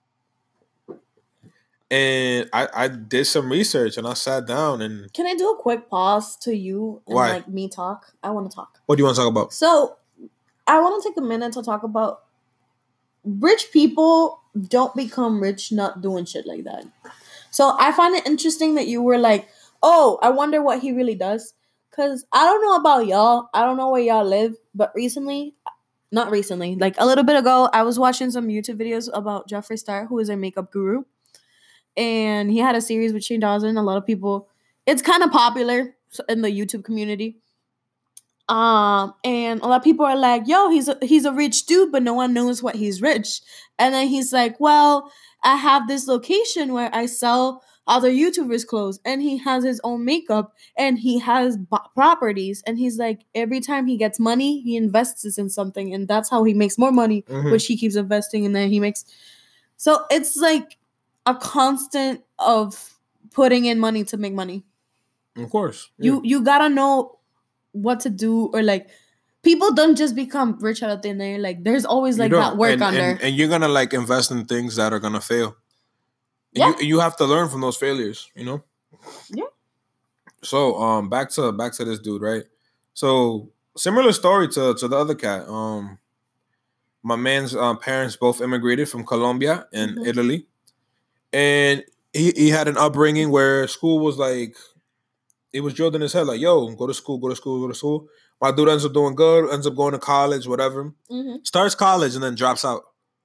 And I did some research, and I sat down and... Can I do a quick pause to you and Why? like me talk? I want to talk. What do you want to talk about? So I want to take a minute to talk about rich people don't become rich not doing shit like that. So I find it interesting that you were like, oh, I wonder what he really does. Because I don't know about y'all. I don't know where y'all live. But not recently, like a little bit ago, I was watching some YouTube videos about Jeffree Star, who is a makeup guru. And he had a series with Shane Dawson. A lot of people, it's kind of popular in the YouTube community. And a lot of people are like, yo, he's a rich dude, but no one knows what he's rich. And then he's like, well, I have this location where I sell other YouTubers' clothes, and he has his own makeup, and he has properties, and he's like, every time he gets money, he invests it in something, and that's how he makes more money, which he keeps investing, and then he makes. So it's like a constant of putting in money to make money. Of course, yeah. You gotta know what to do, or like people don't just become rich out of thin air. Like there's always like that work under, and you're gonna like invest in things that are gonna fail. Yeah. You have to learn from those failures, you know? Yeah. So back to this dude, right? So similar story to the other cat. My man's parents both immigrated from Colombia and Italy. And he had an upbringing where school was like, it was drilled in his head, like, yo, go to school. My dude ends up doing good, ends up going to college, whatever. Starts college and then drops out.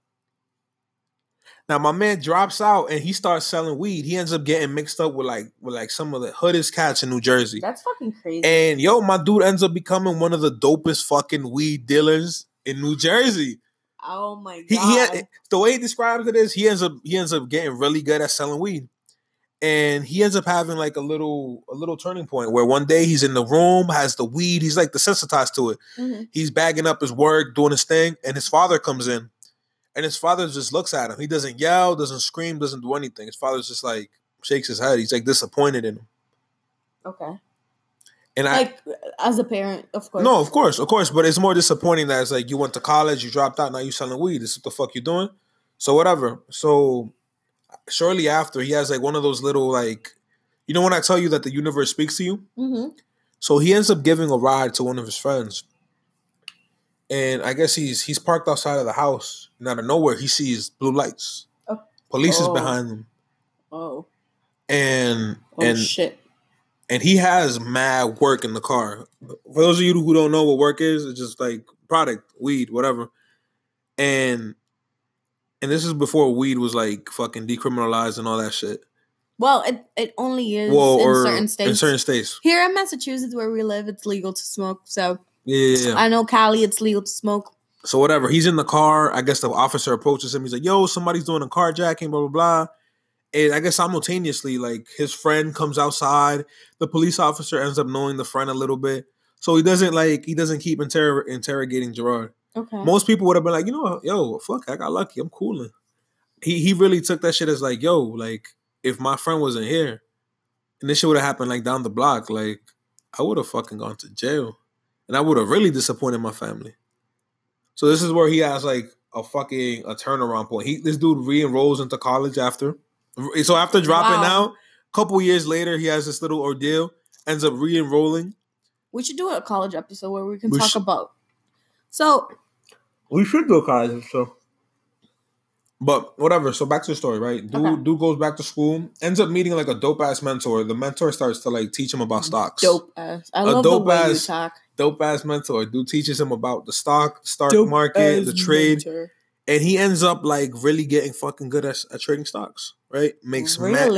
Now my man drops out and he starts selling weed. He ends up getting mixed up with like some of the hoodest cats in New Jersey. That's fucking crazy. And yo, my dude ends up becoming one of the dopest fucking weed dealers in New Jersey. Oh my god! The way he describes it is he ends up getting really good at selling weed, and he ends up having like a little turning point where one day he's in the room, has the weed, he's like desensitized to it. He's bagging up his work, doing his thing, and his father comes in. And his father just looks at him. He doesn't yell, doesn't scream, doesn't do anything. His father's just like shakes his head. He's like disappointed in him. Okay. And like as a parent, of course. No, of course. But it's more disappointing that it's like you went to college, you dropped out, now you selling weed. This is what the fuck you doing? So whatever. So shortly after, he has like one of those little like, you know when I tell you that the universe speaks to you? So he ends up giving a ride to one of his friends. And I guess he's parked outside of the house, and out of nowhere he sees blue lights. Police is behind him. And shit. And he has mad work in the car. For those of you who don't know what work is, it's just like product, weed, whatever. And this is before weed was like fucking decriminalized and all that shit. Well, it only is in certain states. In certain states. Here in Massachusetts, where we live, it's legal to smoke. So yeah. I know Cali, it's legal to smoke. So whatever. He's in the car. I guess the officer approaches him. He's like, yo, somebody's doing a carjacking, blah, blah, blah. And I guess simultaneously, like, his friend comes outside. The police officer ends up knowing the friend a little bit. So he doesn't keep interrogating Gerard. Okay. Most people would have been like, you know, yo, fuck, I got lucky. I'm cooling. he really took that shit as like, yo, like if my friend wasn't here and this shit would have happened like down the block, like I would have fucking gone to jail and I would have really disappointed my family. So this is where he has like a turnaround point. This dude re-enrolls into college after. So after dropping out, a couple years later, he has this little ordeal, ends up re-enrolling. We should do a college episode where we can talk about. So we should do a college episode. But whatever. So back to the story, right? Dude goes back to school, ends up meeting like a dope ass mentor. The mentor starts to like teach him about stocks. Dope ass. I love the way you talk. Dope ass mentor. Dude teaches him about the stock market, the trade. Mentor. And he ends up like really getting fucking good at trading stocks, right? Makes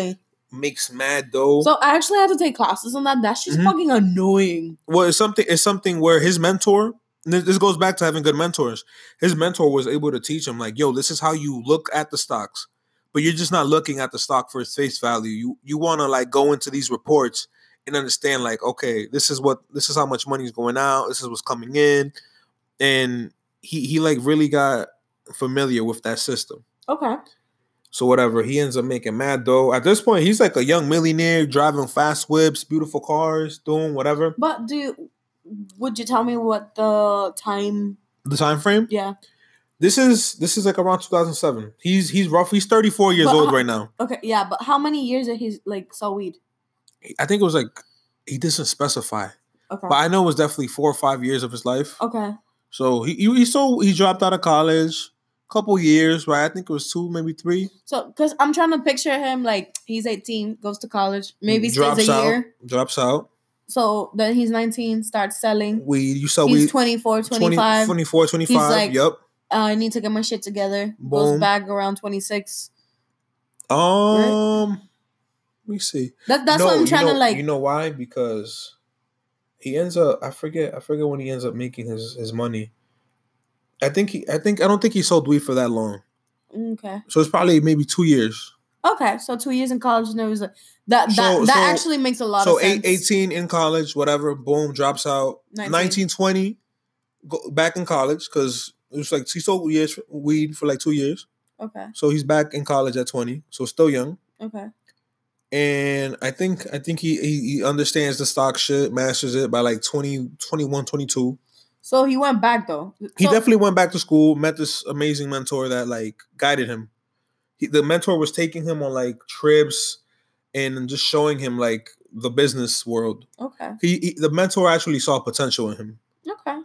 mad dough. So I actually had to take classes on that. That's just fucking annoying. Well, it's something where his mentor, this goes back to having good mentors. His mentor was able to teach him like, yo, this is how you look at the stocks, but you're just not looking at the stock for its face value. You want to like go into these reports and understand like, okay, this is how much money is going out. This is what's coming in. And he like really got familiar with that system. Okay. So whatever, he ends up making mad dough. At this point, he's like a young millionaire driving fast whips, beautiful cars, doing whatever. But would you tell me what the time frame? Yeah. This is like around 2007. He's 34 years old right now. Okay, yeah, but how many years did he like sell weed? I think it was like he doesn't specify. Okay. But I know it was definitely 4 or 5 years of his life. Okay. So he dropped out of college. Couple years, right? I think it was 2, maybe 3. So, because I'm trying to picture him like he's 18, goes to college, maybe stays a year. Drops out. So then he's 19, starts selling weed. You sell weed. He's 24, 25. 24, 25. He's like, yep. I need to get my shit together. Boom. Goes back around 26. Right? Let me see. That's what I'm trying to like. You know why? Because he ends up. I forget when he ends up making his money. I don't think he sold weed for that long. Okay. So it's probably maybe 2 years. Okay, so 2 years in college, and it was that actually makes a lot of sense. So 18 in college, whatever, boom, drops out. 19, 20, go back in college because it was like he sold weed for like 2 years. Okay. So he's back in college at 20, so still young. Okay. And I think he understands the stock shit, masters it by like 20, 21, 22. So he went back though. He definitely went back to school, met this amazing mentor that like guided him. The mentor was taking him on like trips and just showing him like the business world. Okay. The mentor actually saw potential in him. Okay.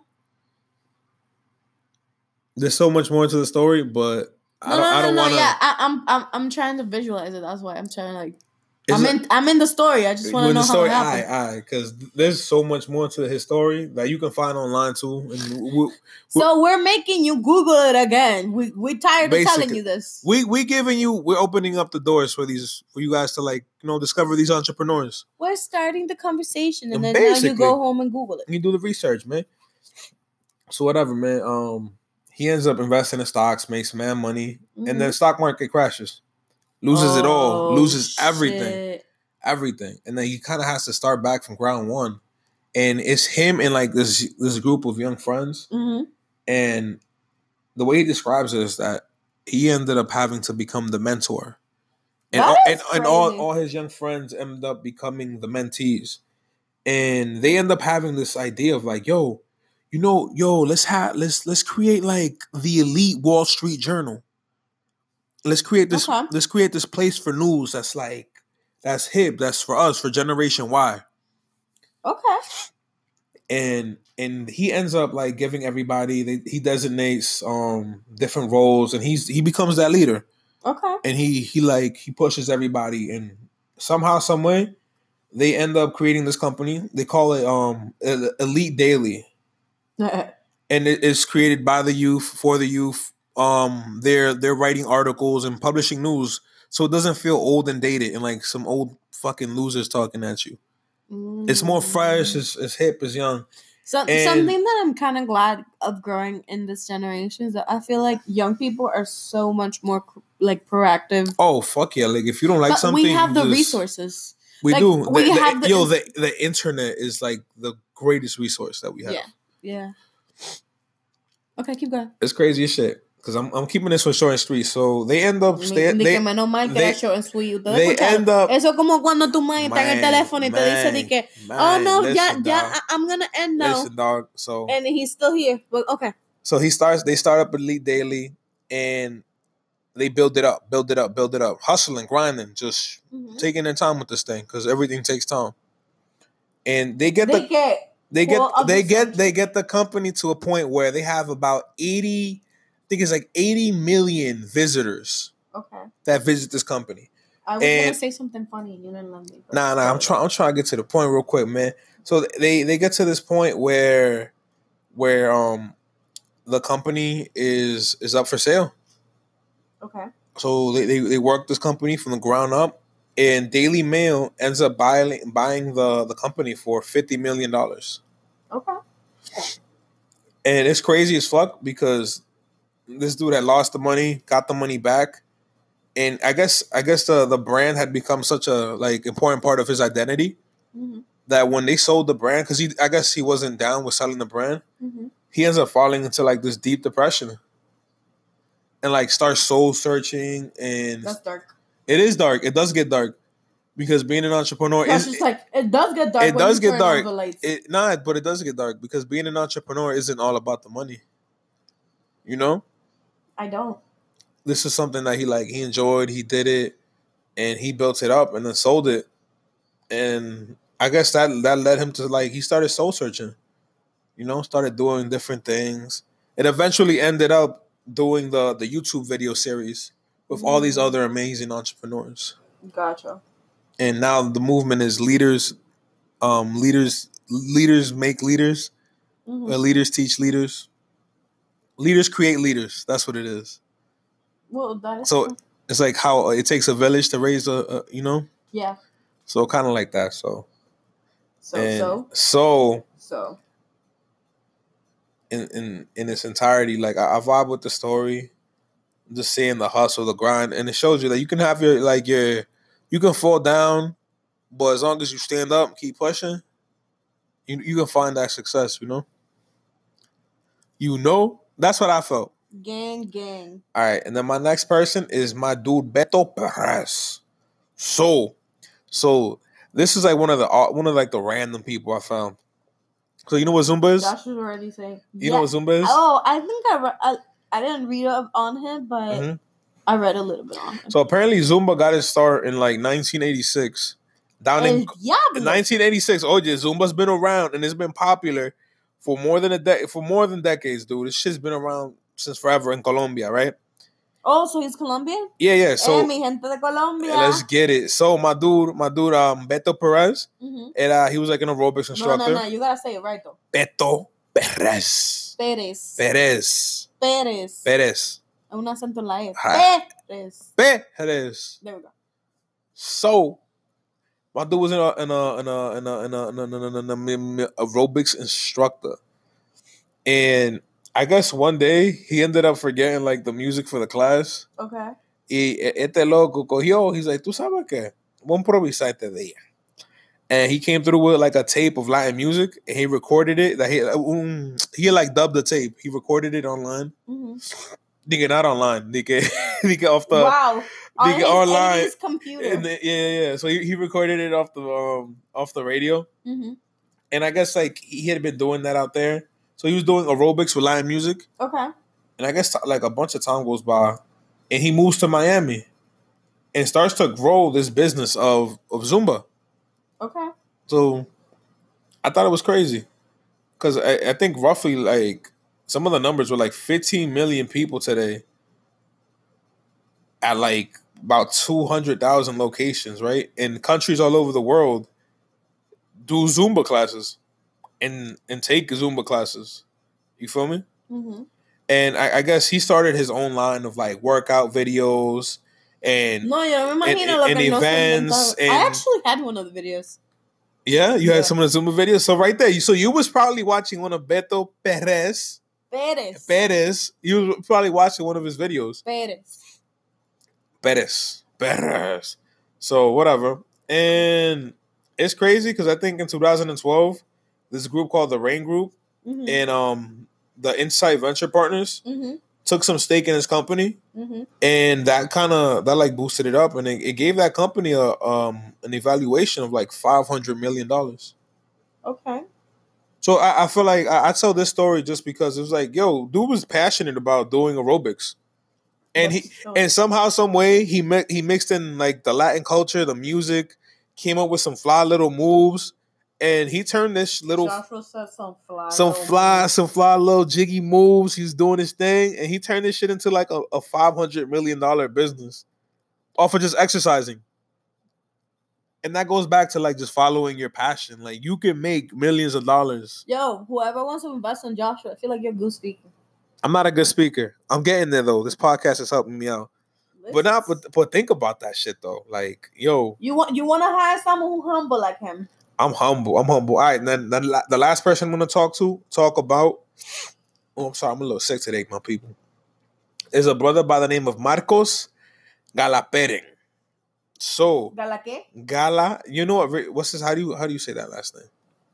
There's so much more to the story, but I don't want to. Yeah, I'm trying to visualize it. That's why I'm trying to like. I'm in the story. I just want to know how it happened. Because there's so much more to his story that you can find online too. And so we're making you Google it again. We're tired of telling you this. We're opening up the doors for you guys to like discover these entrepreneurs. We're starting the conversation, and then now you go home and Google it. You do the research, man. So whatever, man. He ends up investing in stocks, makes mad money, and then the stock market crashes. Loses it all. Loses everything. Everything. And then he kind of has to start back from ground one. And it's him and like this group of young friends. Mm-hmm. And the way he describes it is that he ended up having to become the mentor. And all his young friends end up becoming the mentees. And they end up having this idea of like, let's create like the elite Wall Street Journal. Let's create this. Okay. Let's create this place for news that's hip. That's for us, for Generation Y. Okay. And he ends up like giving everybody. He designates different roles, and he becomes that leader. Okay. And he pushes everybody, and somehow, some way, they end up creating this company. They call it Elite Daily, and it is created by the youth for the youth. They're writing articles and publishing news, so it doesn't feel old and dated and like some old fucking losers talking at you. It's more fresh, it's hip, it's young. Something that I'm kind of glad of growing in this generation is that I feel like young people are so much more like proactive. Oh fuck yeah! Like if you don't like something, we have the resources. We do. The internet is like the greatest resource that we have. Yeah. Okay, keep going. It's crazy as shit. because I'm keeping this one short and sweet. So they end up They end up. Eso como cuando tu madre está en el teléfono y te dice de que, oh no, listen, I'm gonna end now. Listen, dog. So and he's still here. But okay. So they start up Elite Daily, and they build it up, hustling, grinding, just taking their time with this thing because everything takes time. And they get the company to a point where they have about 80, I think it's like 80 million visitors. Okay. That visit this company. I was gonna say something funny, you didn't let me. Nah. I'm trying to get to the point real quick, man. So they get to this point where the company is up for sale. Okay. So they work this company from the ground up, and Daily Mail ends up buying the company for $50 million. Okay. And it's crazy as fuck because this dude had lost the money, got the money back, and I guess the brand had become such a important part of his identity that when they sold the brand, because I guess he wasn't down with selling the brand, he ends up falling into this deep depression. And starts soul searching, and that's dark. It is dark. It does get dark because being an entrepreneur it does get dark. It does get dark. But it does get dark because being an entrepreneur isn't all about the money. You know? I don't. This is something that he enjoyed. He did it, and he built it up, and then sold it. And I guess that led him to he started soul searching. You know, started doing different things. It eventually ended up doing the YouTube video series with all these other amazing entrepreneurs. Gotcha. And now the movement is leaders make leaders. Leaders teach leaders. Leaders create leaders. That's what it is. Well, that is so cool. It's like how it takes a village to raise a Yeah. So kind of like that. So in its entirety, I vibe with the story, just seeing the hustle, the grind, and it shows you that you can have you can fall down, but as long as you stand up, keep pushing, you can find that success. That's what I felt. Gang. All right, and then my next person is my dude Beto Perez. So this is one of the random people I found. So you know what Zumba is? Josh was already saying. You know what Zumba is? Oh, I think I didn't read up on him, but I read a little bit on him. So apparently Zumba got its start in 1986. Down in 1986. Oh yeah, Zumba's been around and it's been popular for more than decades, dude. This shit's been around since forever in Colombia, right? Oh, so he's Colombian? Yeah. So mi gente de Colombia. Let's get it. So my dude, Beto Perez, and he was an aerobics instructor. No, you gotta say it right though. Beto Perez. Perez. Un acento en la E. Perez. There we go. So my dude was an aerobics instructor, and I guess one day he ended up forgetting the music for the class. Okay. Y este loco cogió. He's like, ¿tú sabes qué? Voy a improvisar este día. And he came through with a tape of Latin music, and he recorded it. He dubbed the tape. He recorded it online. Nigga, not online. Nigga off the on his computer. Yeah. So he recorded it off the radio. And I guess he had been doing that out there. So he was doing aerobics with Latin music. Okay. And I guess a bunch of time goes by, and he moves to Miami, and starts to grow this business of Zumba. Okay. So I thought it was crazy because I think roughly some of the numbers were 15 million people today at about 200,000 locations, right? In countries all over the world do Zumba classes and take Zumba classes. You feel me? And I guess he started his own line of workout videos and events. I actually had one of the videos. Yeah, you had some of the Zumba videos. So right there, you was probably watching one of Beto Perez. You was probably watching one of his videos. Perez. So whatever. And it's crazy because I think in 2012, this group called the Rain Group and the Insight Venture Partners took some stake in his company, and that like boosted it up, and it gave that company an evaluation of like $500 million. Okay. So I feel like I tell this story just because it was like, yo, dude was passionate about doing aerobics, and and somehow, some way, he mixed in like the Latin culture, the music, came up with some fly little moves, and he turned this little Joshua said some fly little jiggy moves. He's doing his thing, and he turned this shit into like a $500 million business off of just exercising. And that goes back to like just following your passion. Like you can make millions of dollars. Yo, whoever wants to invest in Joshua, I feel like you're a good speaker. I'm not a good speaker. I'm getting there though. This podcast is helping me out. But think about that shit though. Like, yo, you want to hire someone who's humble like him. I'm humble. All right, and then the last person I'm gonna talk about. Oh, I'm sorry, I'm a little sick today, my people. Is a brother by the name of Marcos Galperin. So Gala qué? Gala, you know what? What's this? How do you say that last name?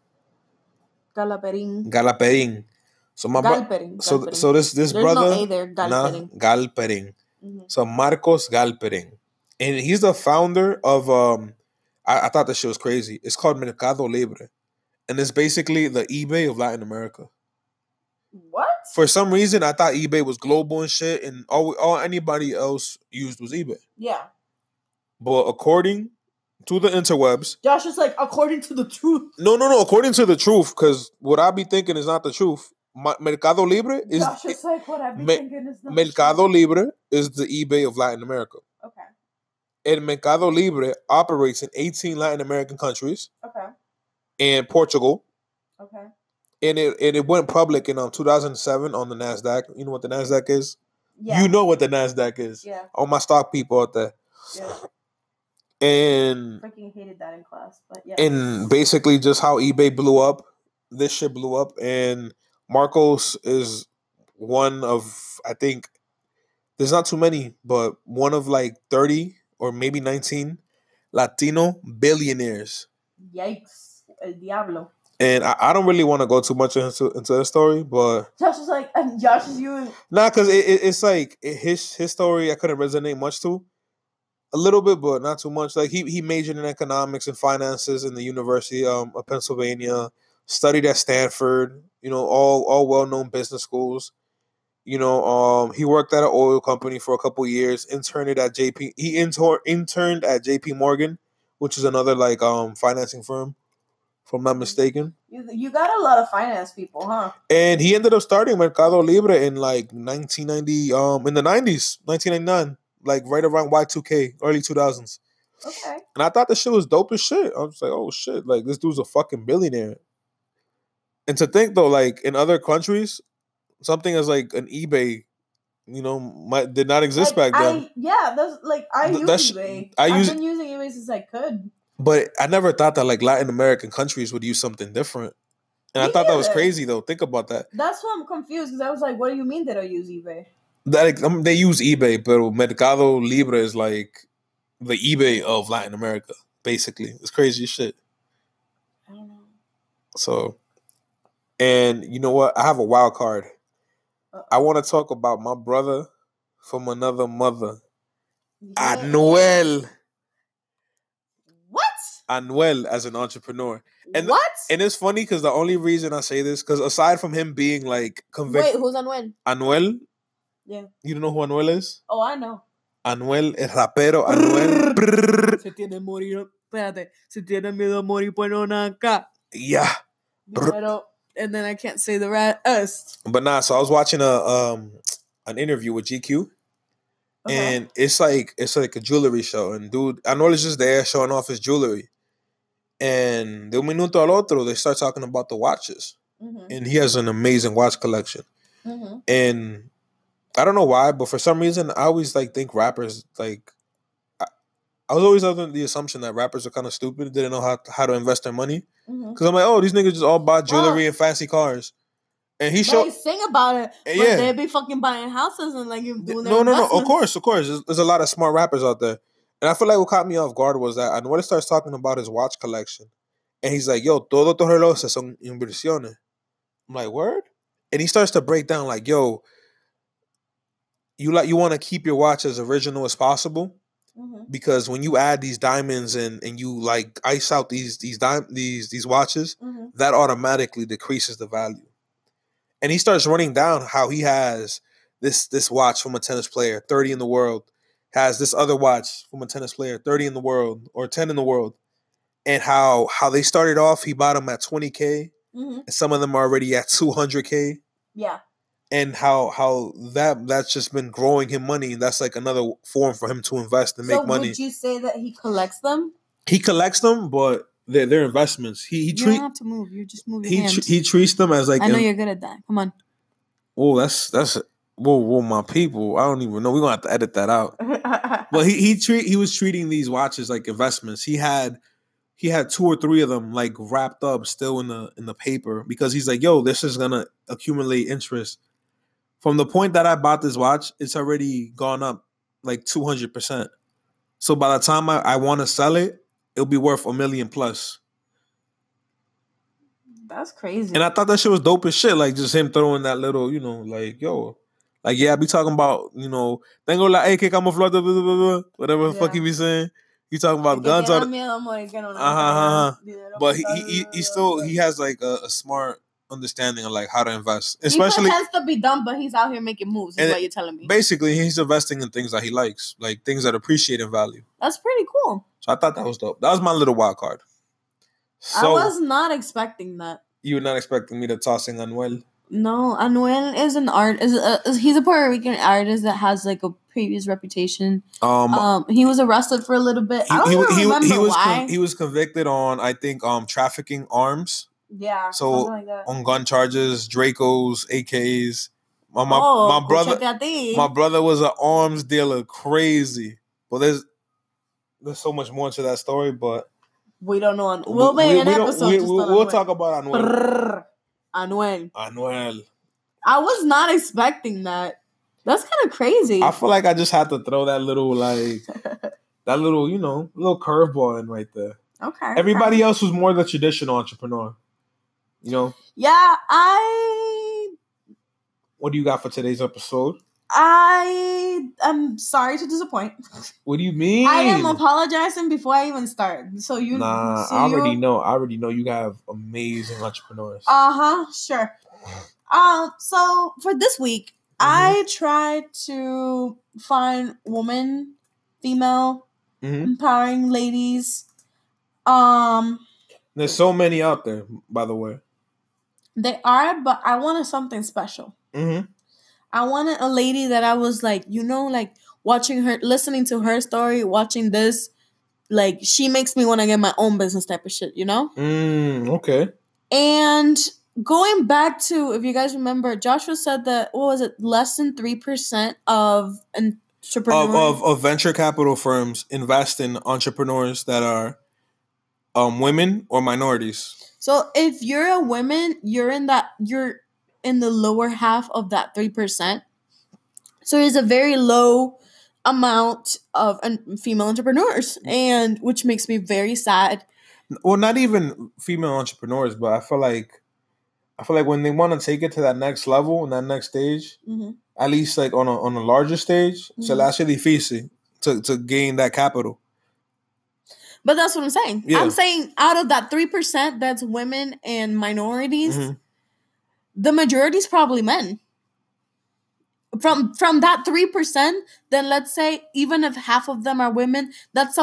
Galperin. So Galperin. So this There's brother. No A there. Galperin. Galperin. So Marcos Galperin, and he's the founder of I thought that shit was crazy. It's called Mercado Libre, and it's basically the eBay of Latin America. What? For some reason, I thought eBay was global and shit, and all anybody else used was eBay. Yeah. But according to the interwebs, Josh is like, according to the truth. No. According to the truth, because what I be thinking is not the truth. Mercado Libre is. Josh is like, what I be thinking is not Mercado Libre is the eBay of Latin America. Okay. And Mercado Libre operates in 18 Latin American countries. Okay. And Portugal. Okay. And it went public in 2007 on the NASDAQ. You know what the NASDAQ is? Yeah. You know what the NASDAQ is. Yeah. All my stock people out there. Yeah. And freaking hated that in class, but yeah. And basically just how eBay blew up. This shit blew up. And Marcos is one of, I think, there's not too many, but one of like 30 or maybe 19 Latino billionaires. Yikes. El diablo. And I don't really want to go too much into the story, but Josh is like, and Josh is you. Nah, because it's like his story I couldn't resonate much to. A little bit, but not too much. Like he majored in economics and finances in the University of Pennsylvania, studied at Stanford, you know, all well-known business schools. You know, he worked at an oil company for a couple of years, interned at JP Morgan, which is another like financing firm, if I'm not mistaken. You got a lot of finance people, huh? And he ended up starting Mercado Libre in like 1990, in the 90s, 1999, like right around Y2K, early 2000s. Okay. And I thought the shit was dope as shit. I was like, oh shit, like this dude's a fucking billionaire. And to think though, like in other countries, something as like an eBay, you know, did not exist back then. I use eBay. I've been using eBay since I could. But I never thought that like Latin American countries would use something different. And I thought that was crazy though. Think about that. That's why I'm confused, because I was like, what do you mean they don't use eBay? They use eBay, but Mercado Libre is like the eBay of Latin America, basically. It's crazy as shit. I don't know. So, and you know what? I have a wild card. I want to talk about my brother from another mother. Yeah. Anuel. What? Anuel as an entrepreneur. And what? And it's funny because the only reason I say this, because aside from him being like convicted. Wait, who's Anuel? Anuel? Yeah. You don't know who Anuel is? Oh, I know. Anuel, el rapero Anuel. Se tiene miedo. Espérate. Se tiene miedo a morir por una acá. Yeah. And then I can't say the rest. But nah, so I was watching an interview with GQ. And it's like a jewelry show. And dude, Anuel is just there showing off his jewelry. And de un minuto al otro, they start talking about the watches. Mm-hmm. And he has an amazing watch collection. Mm-hmm. And I don't know why, but for some reason, I always like think rappers like. I was always under the assumption that rappers are kind of stupid, didn't know how to invest their money. Because I'm like, oh, these niggas just all buy jewelry and fancy cars. And he showed. They sing about it, but they be fucking buying houses and like doing their No. Of course. There's a lot of smart rappers out there, and I feel like what caught me off guard was that Anuel starts talking about his watch collection, and he's like, "Yo, todo tus relojes son inversiones." I'm like, "Word?" And he starts to break down like, "Yo, you want to keep your watch as original as possible. Because when you add these diamonds and you like ice out these watches, that automatically decreases the value. And he starts running down how he has this watch from a tennis player, 30 in the world, has this other watch from a tennis player, 30 in the world or 10 in the world, and how they started off. He bought them at 20K, and some of them are already at 200K. Yeah. And how that's just been growing him money, and that's like another form for him to invest and make money. Would you say that he collects them? He collects them, but they're investments. You don't have to move. You're just moving. He treats them as like. I know you're good at that. Come on. Oh, that's whoa, my people. I don't even know. We're gonna have to edit that out. Well, he was treating these watches like investments. He had 2 or 3 of them like wrapped up still in the paper, because he's like, yo, this is gonna accumulate interest. From the point that I bought this watch, it's already gone up like 200%. So by the time I want to sell it, it'll be worth $1 million plus. That's crazy. And I thought that shit was dope as shit. Like, just him throwing that little, like, yo. Like, yeah, I be talking about, tengo la que camuflado, whatever the fuck he be saying. He talking about guns. But he has like a smart understanding of like how to invest. Especially, he pretends to be dumb, but he's out here making moves, is what you're telling me. Basically, he's investing in things that he likes, like things that appreciate in value. That's pretty cool. So I thought that was dope. That was my little wild card. So, I was not expecting that. You were not expecting me to toss in Anuel? No, Anuel is an he's a Puerto Rican artist that has like a previous reputation. He was arrested for a little bit. I don't remember why. He was convicted on, I think, trafficking arms. Yeah. So like that. On gun charges, Dracos, AKs. My brother was an arms dealer, crazy. But there's so much more to that story, but we don't know. We'll make an episode. We'll talk about Anuel. Anuel. I was not expecting that. That's kind of crazy. I feel like I just had to throw that little little curveball in right there. Okay. Everybody else was more the traditional entrepreneur. Yeah, What do you got for today's episode? I am sorry to disappoint. What do you mean? I am apologizing before I even start. So you I already know. I already know you have amazing entrepreneurs. Sure. So for this week, I tried to find female, empowering ladies. There's so many out there, by the way. They are, but I wanted something special. I wanted a lady that I was like, like watching her, listening to her story, watching this, like she makes me want to get my own business type of shit, Okay. And going back to, if you guys remember, Joshua said that, what was it, less than 3% of entrepreneurs of venture capital firms invest in entrepreneurs that are women or minorities. So if you're a woman, you're in the lower half of that 3%. So it's a very low amount of female entrepreneurs, and which makes me very sad. Well, not even female entrepreneurs, but I feel like when they want to take it to that next level and that next stage, at least like on a larger stage, se le hace difícil to gain that capital. But that's what I'm saying. Yeah. I'm saying out of that 3% that's women and minorities, the majority is probably men. From that 3%, then let's say even if half of them are women, that's a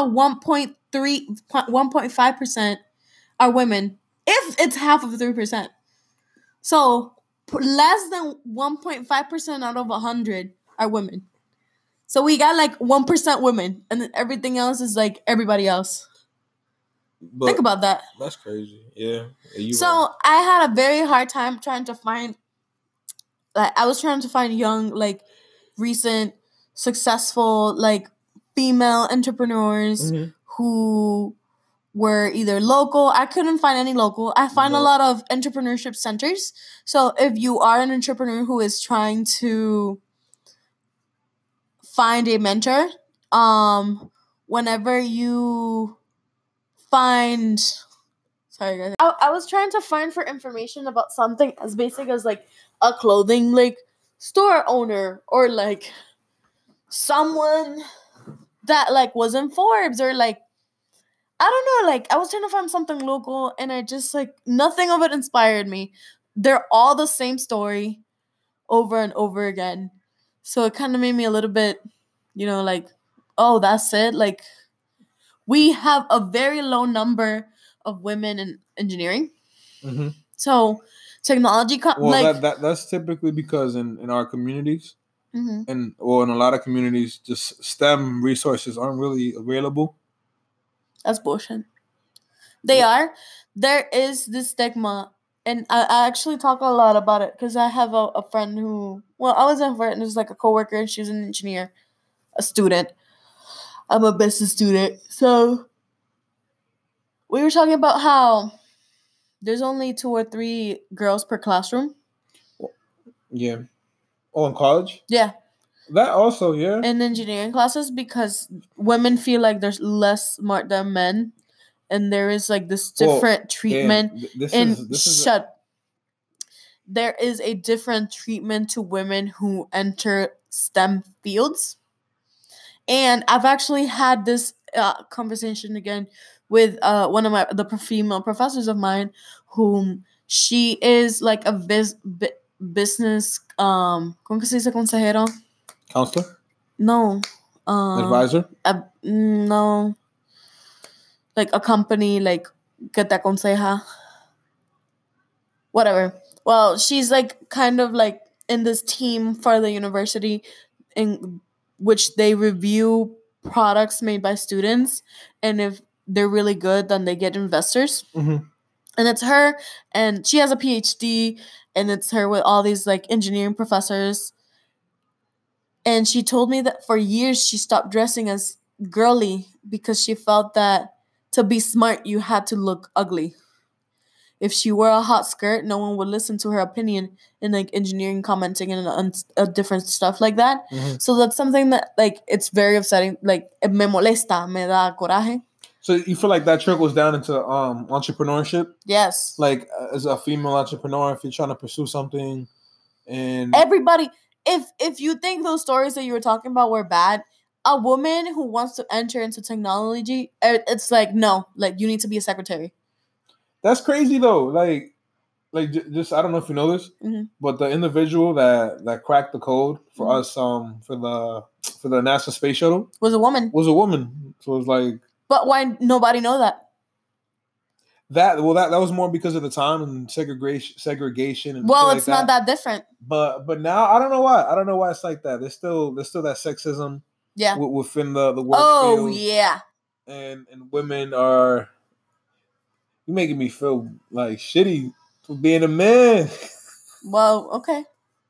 1.5% are women. If it's half of 3%. So less than 1.5% out of 100 are women. So we got like 1% women, and then everything else is like everybody else. But think about that. That's crazy. Yeah. So I had a very hard time trying to find, I was trying to find young, like recent, successful, like female entrepreneurs who were either local. I couldn't find any local. I find a lot of entrepreneurship centers. So if you are an entrepreneur who is trying to find a mentor, whenever you find, sorry guys, I was trying to find for information about something as basic as like a clothing like store owner or like someone that like was in Forbes or like I don't know, like I was trying to find something local and I just like nothing of it inspired me. They're all the same story over and over again. So it kind of made me a little bit, like, oh, that's it. Like we have a very low number of women in engineering. Mm-hmm. So technology that's typically because in our communities and in a lot of communities just STEM resources aren't really available. That's bullshit. They are. There is this stigma, and I actually talk a lot about it because I have a friend who, I was in for it, and it was like a coworker, and she was an engineer, a student. I'm a business student, so we were talking about how there's only 2 or 3 girls per classroom. Yeah. Oh, in college? Yeah. That also, yeah. In engineering classes, because women feel like they're less smart than men. And there is like this different treatment. There is a different treatment to women who enter STEM fields. And I've actually had this conversation again with one of the female professors of mine, whom she is like a business ¿cómo que se dice consejero? Counselor? No. Advisor? No. Like a company, like, que te aconseja. Whatever. Well, she's like kind of like in this team for the university in which they review products made by students. And if they're really good, then they get investors. Mm-hmm. And it's her, and she has a PhD, and it's her with all these like engineering professors. And she told me that for years she stopped dressing as girly because she felt that to be smart, you had to look ugly. If she wore a hot skirt, no one would listen to her opinion in like engineering commenting and different stuff like that. Mm-hmm. So that's something that like it's very upsetting. Like me molesta, me da coraje. So you feel like that trickles down into entrepreneurship? Yes. Like as a female entrepreneur, if you're trying to pursue something, and everybody, if you think those stories that you were talking about were bad, a woman who wants to enter into technology, it's like no, like you need to be a secretary. That's crazy though. Like just I don't know if you know this, but the individual that cracked the code for us for the NASA space shuttle was a woman. So it was like. But why nobody know that? That was more because of the time and segregation and well, it's not that different. But now I don't know why it's like that. There's still that sexism. Yeah. Within the work field. Oh yeah. And women are. You're making me feel like shitty for being a man. Well, okay.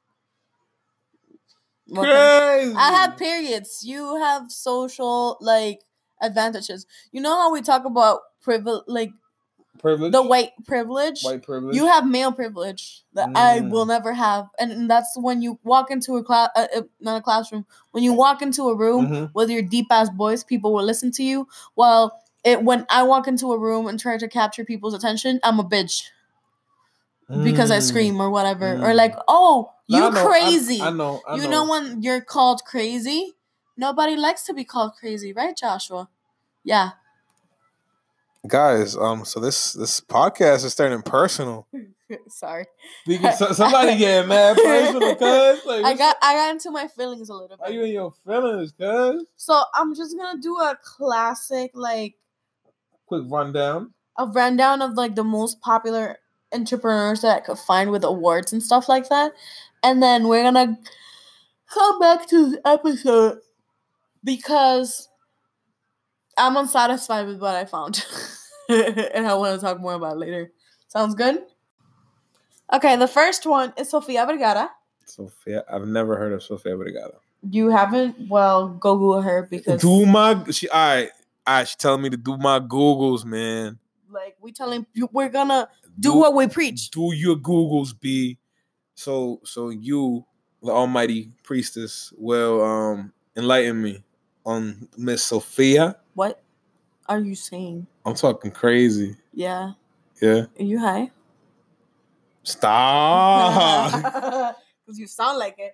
Crazy. I have periods. You have social like advantages. You know how we talk about privilege. The white privilege. You have male privilege that I will never have, and that's when you walk into a class, not a classroom. When you walk into a room with your deep ass voice, people will listen to you. Well, when I walk into a room and try to capture people's attention, I'm a bitch because I scream or whatever, or like, oh, you crazy. I know. You know when you're called crazy. Nobody likes to be called crazy, right, Joshua? Yeah. Guys, so this podcast is turning personal. Sorry. Somebody getting mad personal, cuz. Like, I got into my feelings a little bit. Are you in your feelings, cuz? So I'm just gonna do a classic, like, quick rundown. A rundown of like the most popular entrepreneurs that I could find with awards and stuff like that. And then we're gonna come back to the episode because I'm unsatisfied with what I found. And I want to talk more about it later. Sounds good? Okay, the first one is Sofia Vergara. Sofia, I've never heard of Sofia Vergara. You haven't? Well, go Google her because she telling me to do my Googles, man. Like we telling you, we're gonna do what we preach. Do your Googles, B. So you, the almighty priestess, will enlighten me on Miss Sofia. What are you saying? I'm talking crazy. Yeah. Yeah. Are you high? Stop. Because you sound like it.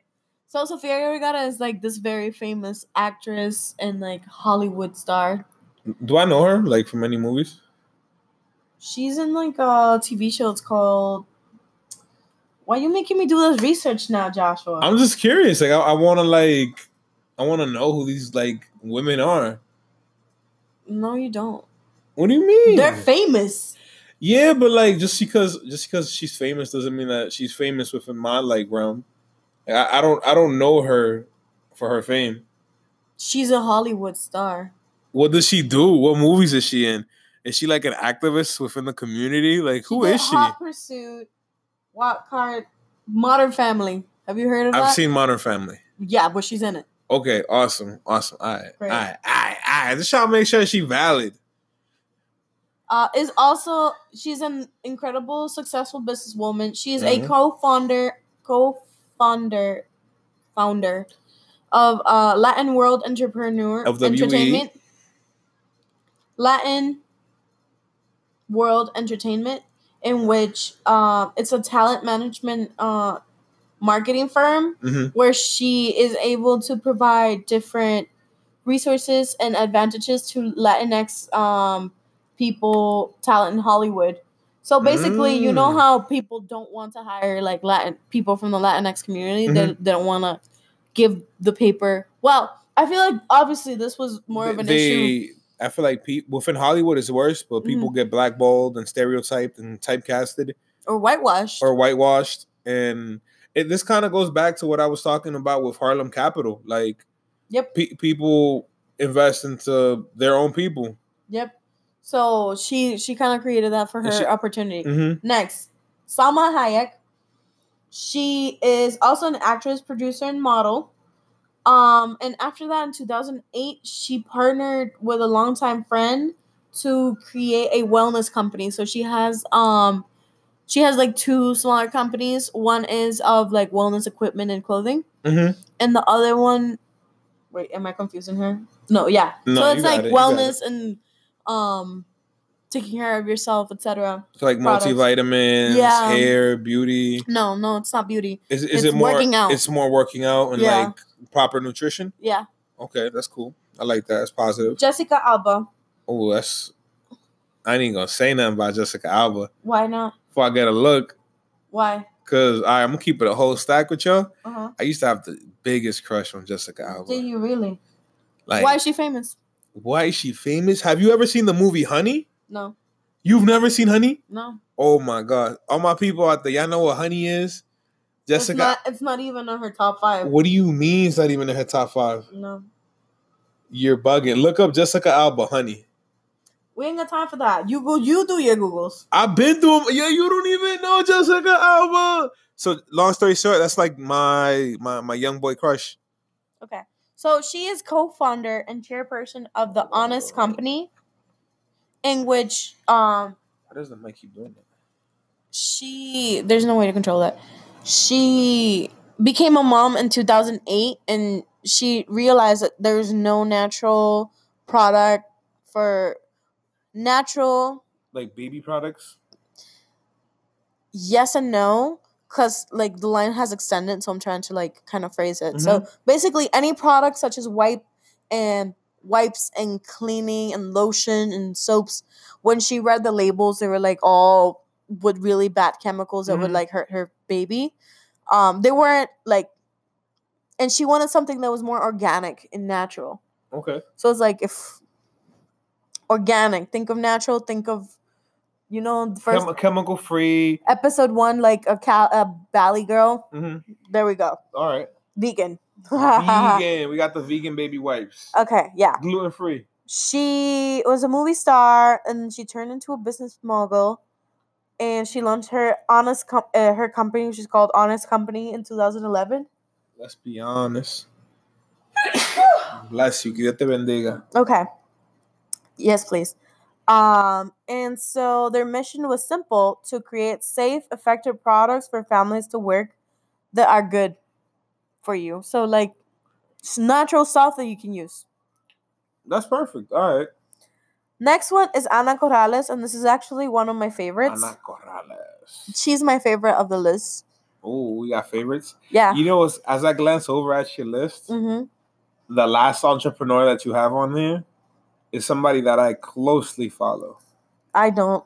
So Sofia Vergara is like this very famous actress and like Hollywood star. Do I know her like from any movies? She's in like a TV show. It's called. Why are you making me do this research now, Joshua? I'm just curious. Like I want to know who these like women are. No, you don't. What do you mean? They're famous. Yeah, but like just because she's famous doesn't mean that she's famous within my like realm. I don't know her for her fame. She's a Hollywood star. What does she do? What movies is she in? Is she like an activist within the community? Like who is she? Hot Pursuit, Wild Card, Modern Family. Have you heard of that? I've seen Modern Family. Yeah, but she's in it. Okay, awesome. All right. Just trying to make sure she's valid. She's an incredible, successful businesswoman. She is a founder of Latin World Entrepreneur of Entertainment. Latin World Entertainment, in which it's a talent management marketing firm where she is able to provide different resources and advantages to Latinx people, talent in Hollywood. So basically, you know how people don't want to hire like Latin people from the Latinx community. They don't want to give the paper. Well, I feel like obviously this was more of an issue. I feel like within Hollywood it's worse, but people get blackballed and stereotyped and typecasted or whitewashed. And this kind of goes back to what I was talking about with Harlem Capital. Like, people invest into their own people. Yep. So she kind of created that for her opportunity. Next, Salma Hayek. She is also an actress, producer, and model. And after that, in 2008, she partnered with a longtime friend to create a wellness company. So she has like two smaller companies. One is of like wellness equipment and clothing, and the other one. Wait, am I confusing her? No, yeah. No, so it's like wellness and taking care of yourself, etc. So like multivitamins, hair, beauty. No, it's not beauty. Is it more working out? It's more working out and like proper nutrition. Yeah. Okay, that's cool. I like that. It's positive. Jessica Alba. Oh, I ain't gonna say nothing about Jessica Alba. Why not? Before I get a look. Why? Because I'm gonna keep it a whole stack with y'all. I used to have the biggest crush on Jessica Alba. Did you really? Like, why is she famous? Why is she famous? Have you ever seen the movie Honey? No. You've never seen Honey? No. Oh my God. All my people out there, y'all know what Honey is? Jessica. It's not even in her top 5. What do you mean it's not even in her top 5? No. You're bugging. Look up Jessica Alba, Honey. We ain't got time for that. You do your Googles. I've been doing. Yeah, you don't even know Jessica Alba. So long story short, that's like my young boy crush. Okay. So she is co-founder and chairperson of the Honest Company, in which Why does the mic keep doing that? There's no way to control that. She became a mom in 2008, and she realized that there's no natural product for natural, like baby products. Yes and no, because like the line has extended, so I'm trying to like kind of phrase it. So basically, any product such as wipes and cleaning and lotion and soaps, when she read the labels, they were like all with really bad chemicals that would like hurt her baby. They weren't like, and she wanted something that was more organic and natural. Okay. So it's like, if organic, think of natural, think of, the first chemical free. Episode 1, like a Valley girl. There we go. All right. Vegan. Vegan. We got the vegan baby wipes. Okay, yeah. Gluten free. She was a movie star, and she turned into a business mogul, and she launched her her company, which is called Honest Company, in 2011. Let's be honest. Bless you. Que Dios te bendiga. Okay. Yes, please. And so their mission was simple: to create safe, effective products for families to work that are good for you. So like natural stuff that you can use. That's perfect. All right. Next one is Ana Corrales, and this is actually one of my favorites. Ana Corrales. She's my favorite of the list. Oh, we got favorites. Yeah. You know, as I glance over at your list, the last entrepreneur that you have on there is somebody that I closely follow. I don't.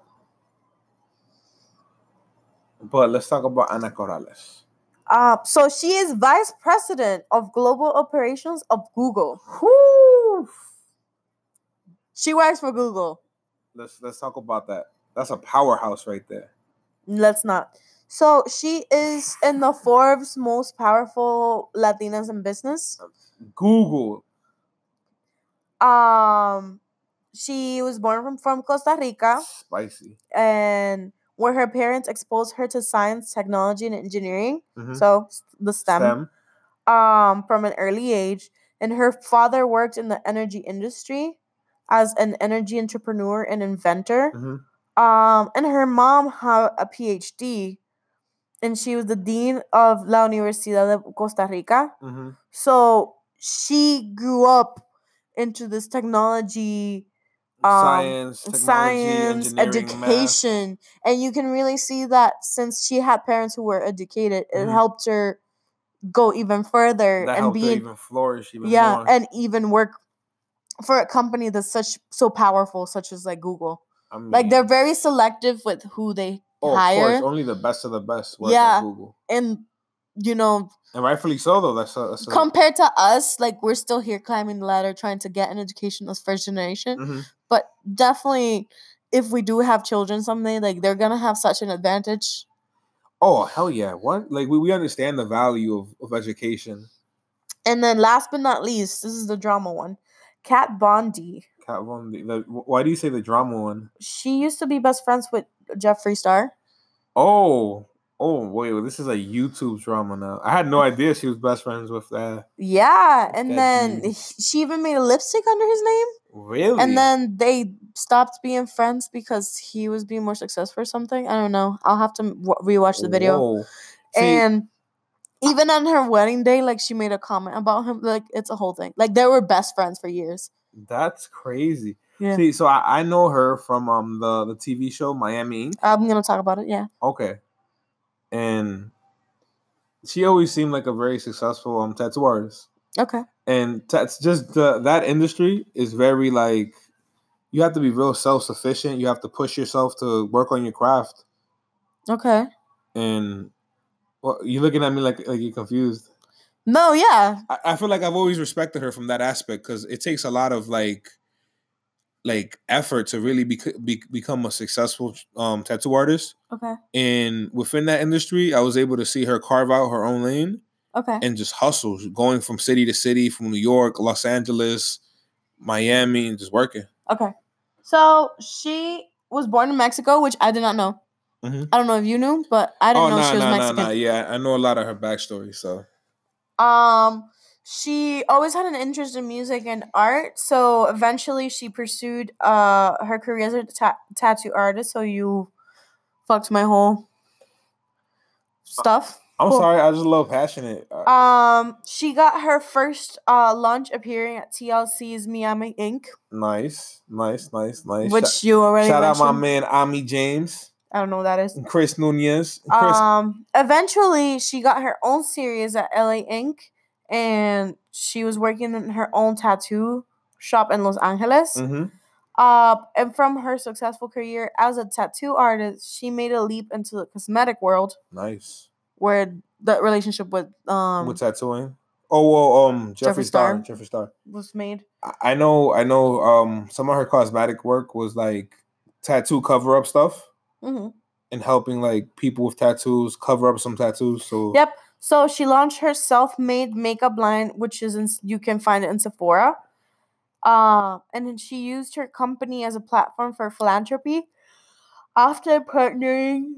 But let's talk about Ana Corrales. So she is vice president of global operations of Google. Whew. She works for Google. Let's talk about that. That's a powerhouse right there. Let's not. So she is in the Forbes most powerful Latinas in business. Google. She was born from Costa Rica. Spicy. And where her parents exposed her to science, technology, and engineering. So the STEM. From an early age. And her father worked in the energy industry as an energy entrepreneur and inventor. And her mom had a PhD, and she was the dean of La Universidad de Costa Rica. So she grew up into this technology, science, education, math. And you can really see that since she had parents who were educated, it helped her go even further that and helped her even flourish even more. And even work for a company that's so powerful, such as like Google. I mean, like they're very selective with who they hire. Of course, only the best of the best work at Google. And and rightfully so though. That's compared to us, like we're still here climbing the ladder, trying to get an education as first generation. But definitely, if we do have children someday, like they're gonna have such an advantage. Oh hell yeah! What like we understand the value of education. And then last but not least, this is the drama one. Kat Von D. Why do you say the drama one? She used to be best friends with Jeffree Star. Oh, wait, this is a YouTube drama now. I had no idea she was best friends with that. Yeah, and then she even made a lipstick under his name. Really? And then they stopped being friends because he was being more successful or something. I don't know. I'll have to rewatch the video. Whoa. And even on her wedding day, like she made a comment about him. Like it's a whole thing. Like they were best friends for years. That's crazy. Yeah. See, so I know her from the TV show Miami Ink. I'm gonna talk about it. Yeah. Okay. And she always seemed like a very successful tattoo artist. Okay. And that's just that industry is very like you have to be real self-sufficient. You have to push yourself to work on your craft. Okay. And you're looking at me like you're confused. No, yeah. I feel like I've always respected her from that aspect because it takes a lot of like effort to really become a successful tattoo artist. Okay. And within that industry, I was able to see her carve out her own lane. Okay. And just hustle, going from city to city, from New York, Los Angeles, Miami, and just working. Okay. So she was born in Mexico, which I did not know. I don't know if you knew, but I didn't know she was Mexican. Yeah, I know a lot of her backstory. So, she always had an interest in music and art. So eventually, she pursued her career as a tattoo artist. So you fucked my whole stuff. I'm sorry, I just love passionate. She got her first launch appearing at TLC's Miami Ink. Nice. Which you already shout mentioned. out my man Ami James. I don't know who that is. And Chris Nunez. Eventually she got her own series at LA Ink, and she was working in her own tattoo shop in Los Angeles. And from her successful career as a tattoo artist, she made a leap into the cosmetic world. Nice. Where the relationship with tattooing. Jeffree Star was made. I know. Some of her cosmetic work was like tattoo cover up stuff, and helping like people with tattoos cover up some tattoos. So yep. So she launched her self-made makeup line, which is you can find it in Sephora. And then she used her company as a platform for philanthropy, after partnering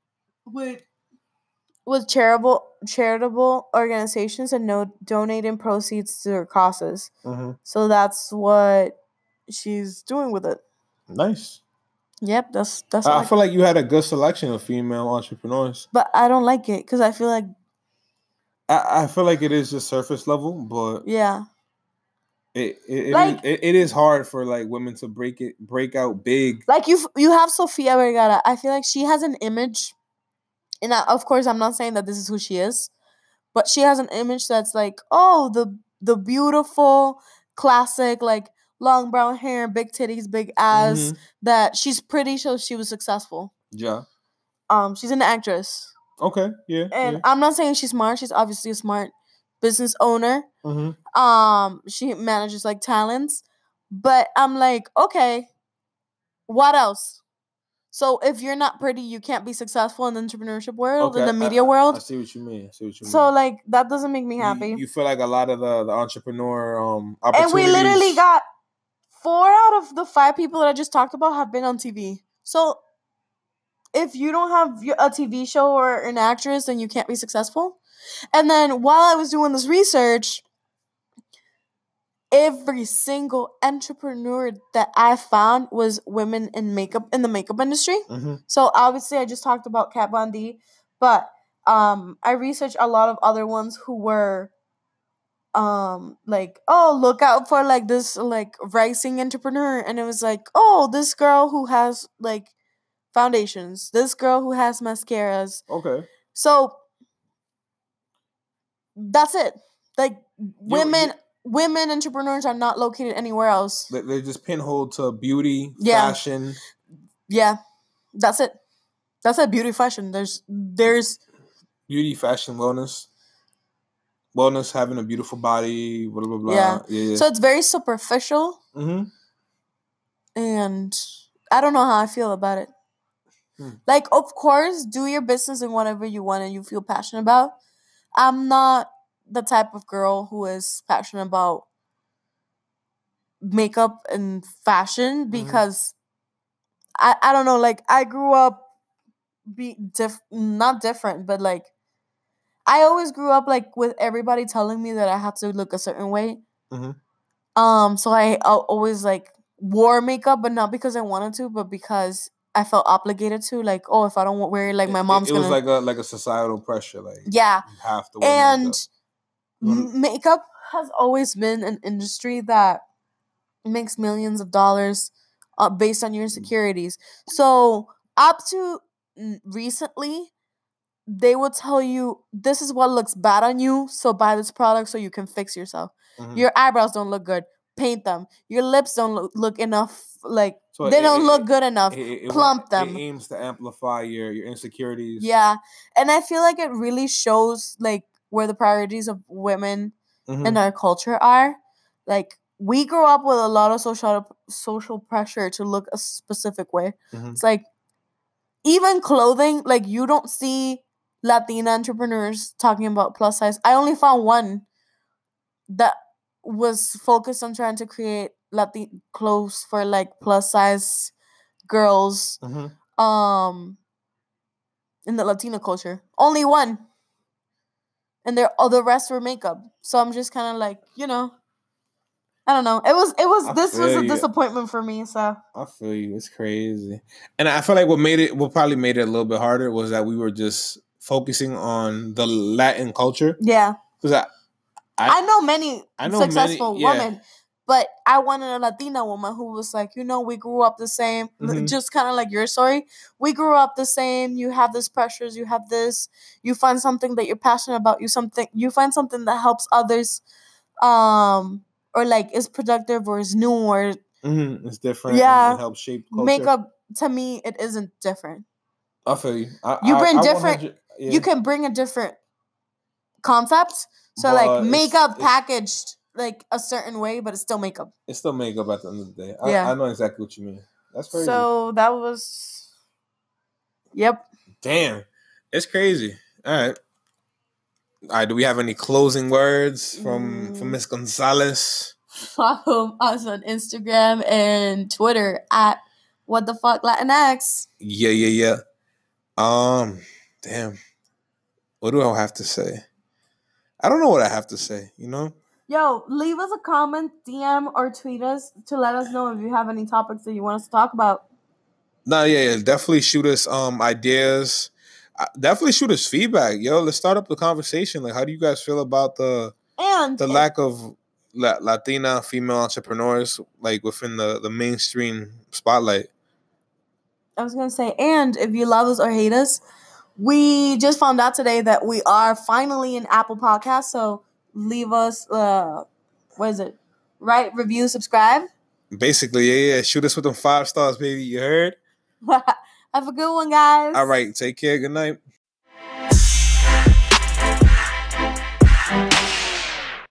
with charitable organizations and donating proceeds to their causes. So that's what she's doing with it. Nice. Yep, that's. I feel like you had a good selection of female entrepreneurs, but I don't like it because I feel like. I feel like it is just surface level, but yeah. It is hard for like women to break out big. Like you have Sofia Vergara. I feel like she has an image And of course, I'm not saying that this is who she is, but she has an image that's like, oh, the beautiful, classic, like long brown hair, big titties, big ass. That she's pretty, so she was successful. Yeah. She's an actress. Okay. Yeah. And yeah. I'm not saying she's smart. She's obviously a smart business owner. She manages like talents, but I'm like, okay, what else? So if you're not pretty, you can't be successful in the entrepreneurship world, in the media world. I see what you mean. So like that doesn't make me happy. You feel like a lot of the entrepreneur opportunities. And we literally got 4 out of the 5 people that I just talked about have been on TV. So if you don't have a TV show or an actress, then you can't be successful. And then while I was doing this research, every single entrepreneur that I found was women in makeup, in the makeup industry. So obviously I just talked about Kat Von D, but I researched a lot of other ones who were like, oh, look out for like this like rising entrepreneur, and it was like, oh, this girl who has like foundations, this girl who has mascaras. Okay. So that's it. Like women entrepreneurs are not located anywhere else. They just pinhole to beauty, fashion. Yeah, that's it. That's it. Beauty, fashion. There's beauty, fashion, wellness. Wellness, having a beautiful body, blah blah blah. Yeah. So it's very superficial. And I don't know how I feel about it. Like, of course, do your business and whatever you want and you feel passionate about. I'm not the type of girl who is passionate about makeup and fashion because I don't know, like I grew up not different, but like I always grew up like with everybody telling me that I had to look a certain way. So I always like wore makeup, but not because I wanted to, but because I felt obligated to. Like, oh, if I don't wear it, like my mom's gonna. It was like a societal pressure, like you have to wear makeup. Makeup has always been an industry that makes millions of dollars based on your insecurities. So up to recently, they will tell you this is what looks bad on you, so buy this product so you can fix yourself. Your eyebrows don't look good, paint them. Your lips don't look enough, like so they don't look good enough, plump them. It aims to amplify your insecurities. Yeah, and I feel like it really shows like where the priorities of women in our culture are. Like we grew up with a lot of social pressure to look a specific way. It's like even clothing, like you don't see Latina entrepreneurs talking about plus size. I only found one that was focused on trying to create Latin clothes for like plus size girls in the Latina culture. Only one. And the rest were makeup. So I'm just kind of like, you know, I don't know. This was a disappointment for me. So I feel you. It's crazy. And I feel like what probably made it a little bit harder was that we were just focusing on the Latin culture. Yeah. Because I know many successful women, but I wanted a Latina woman who was like, you know, we grew up the same, just kind of like your story. We grew up the same. You have this pressures. You have this. You find something that you're passionate about. You find something that helps others, or like is productive or is new or it's different. Yeah, it helps shape culture. Makeup to me, it isn't different. I feel you. You can bring a different concept. So like makeup packaged like a certain way, but it's still makeup. It's still makeup at the end of the day. I know exactly what you mean. That's crazy. So that was, yep. Damn, it's crazy. All right. Do we have any closing words from Miss Gonzalez? Follow us on Instagram and Twitter at WhatTheFuckLatinx. Yeah. Damn. What do I have to say? I don't know what I have to say, you know? Yo, leave us a comment, DM, or tweet us to let us know if you have any topics that you want us to talk about. No, yeah. Definitely shoot us ideas. Definitely shoot us feedback. Yo, let's start up the conversation. Like, how do you guys feel about the lack of Latina female entrepreneurs, like, within the mainstream spotlight? I was going to say, and if you love us or hate us, We just found out today that we are finally in Apple Podcasts, so leave us, what is it? Write, review, subscribe. Basically, yeah. Shoot us with them 5 stars, baby. You heard? Have a good one, guys. All right. Take care. Good night.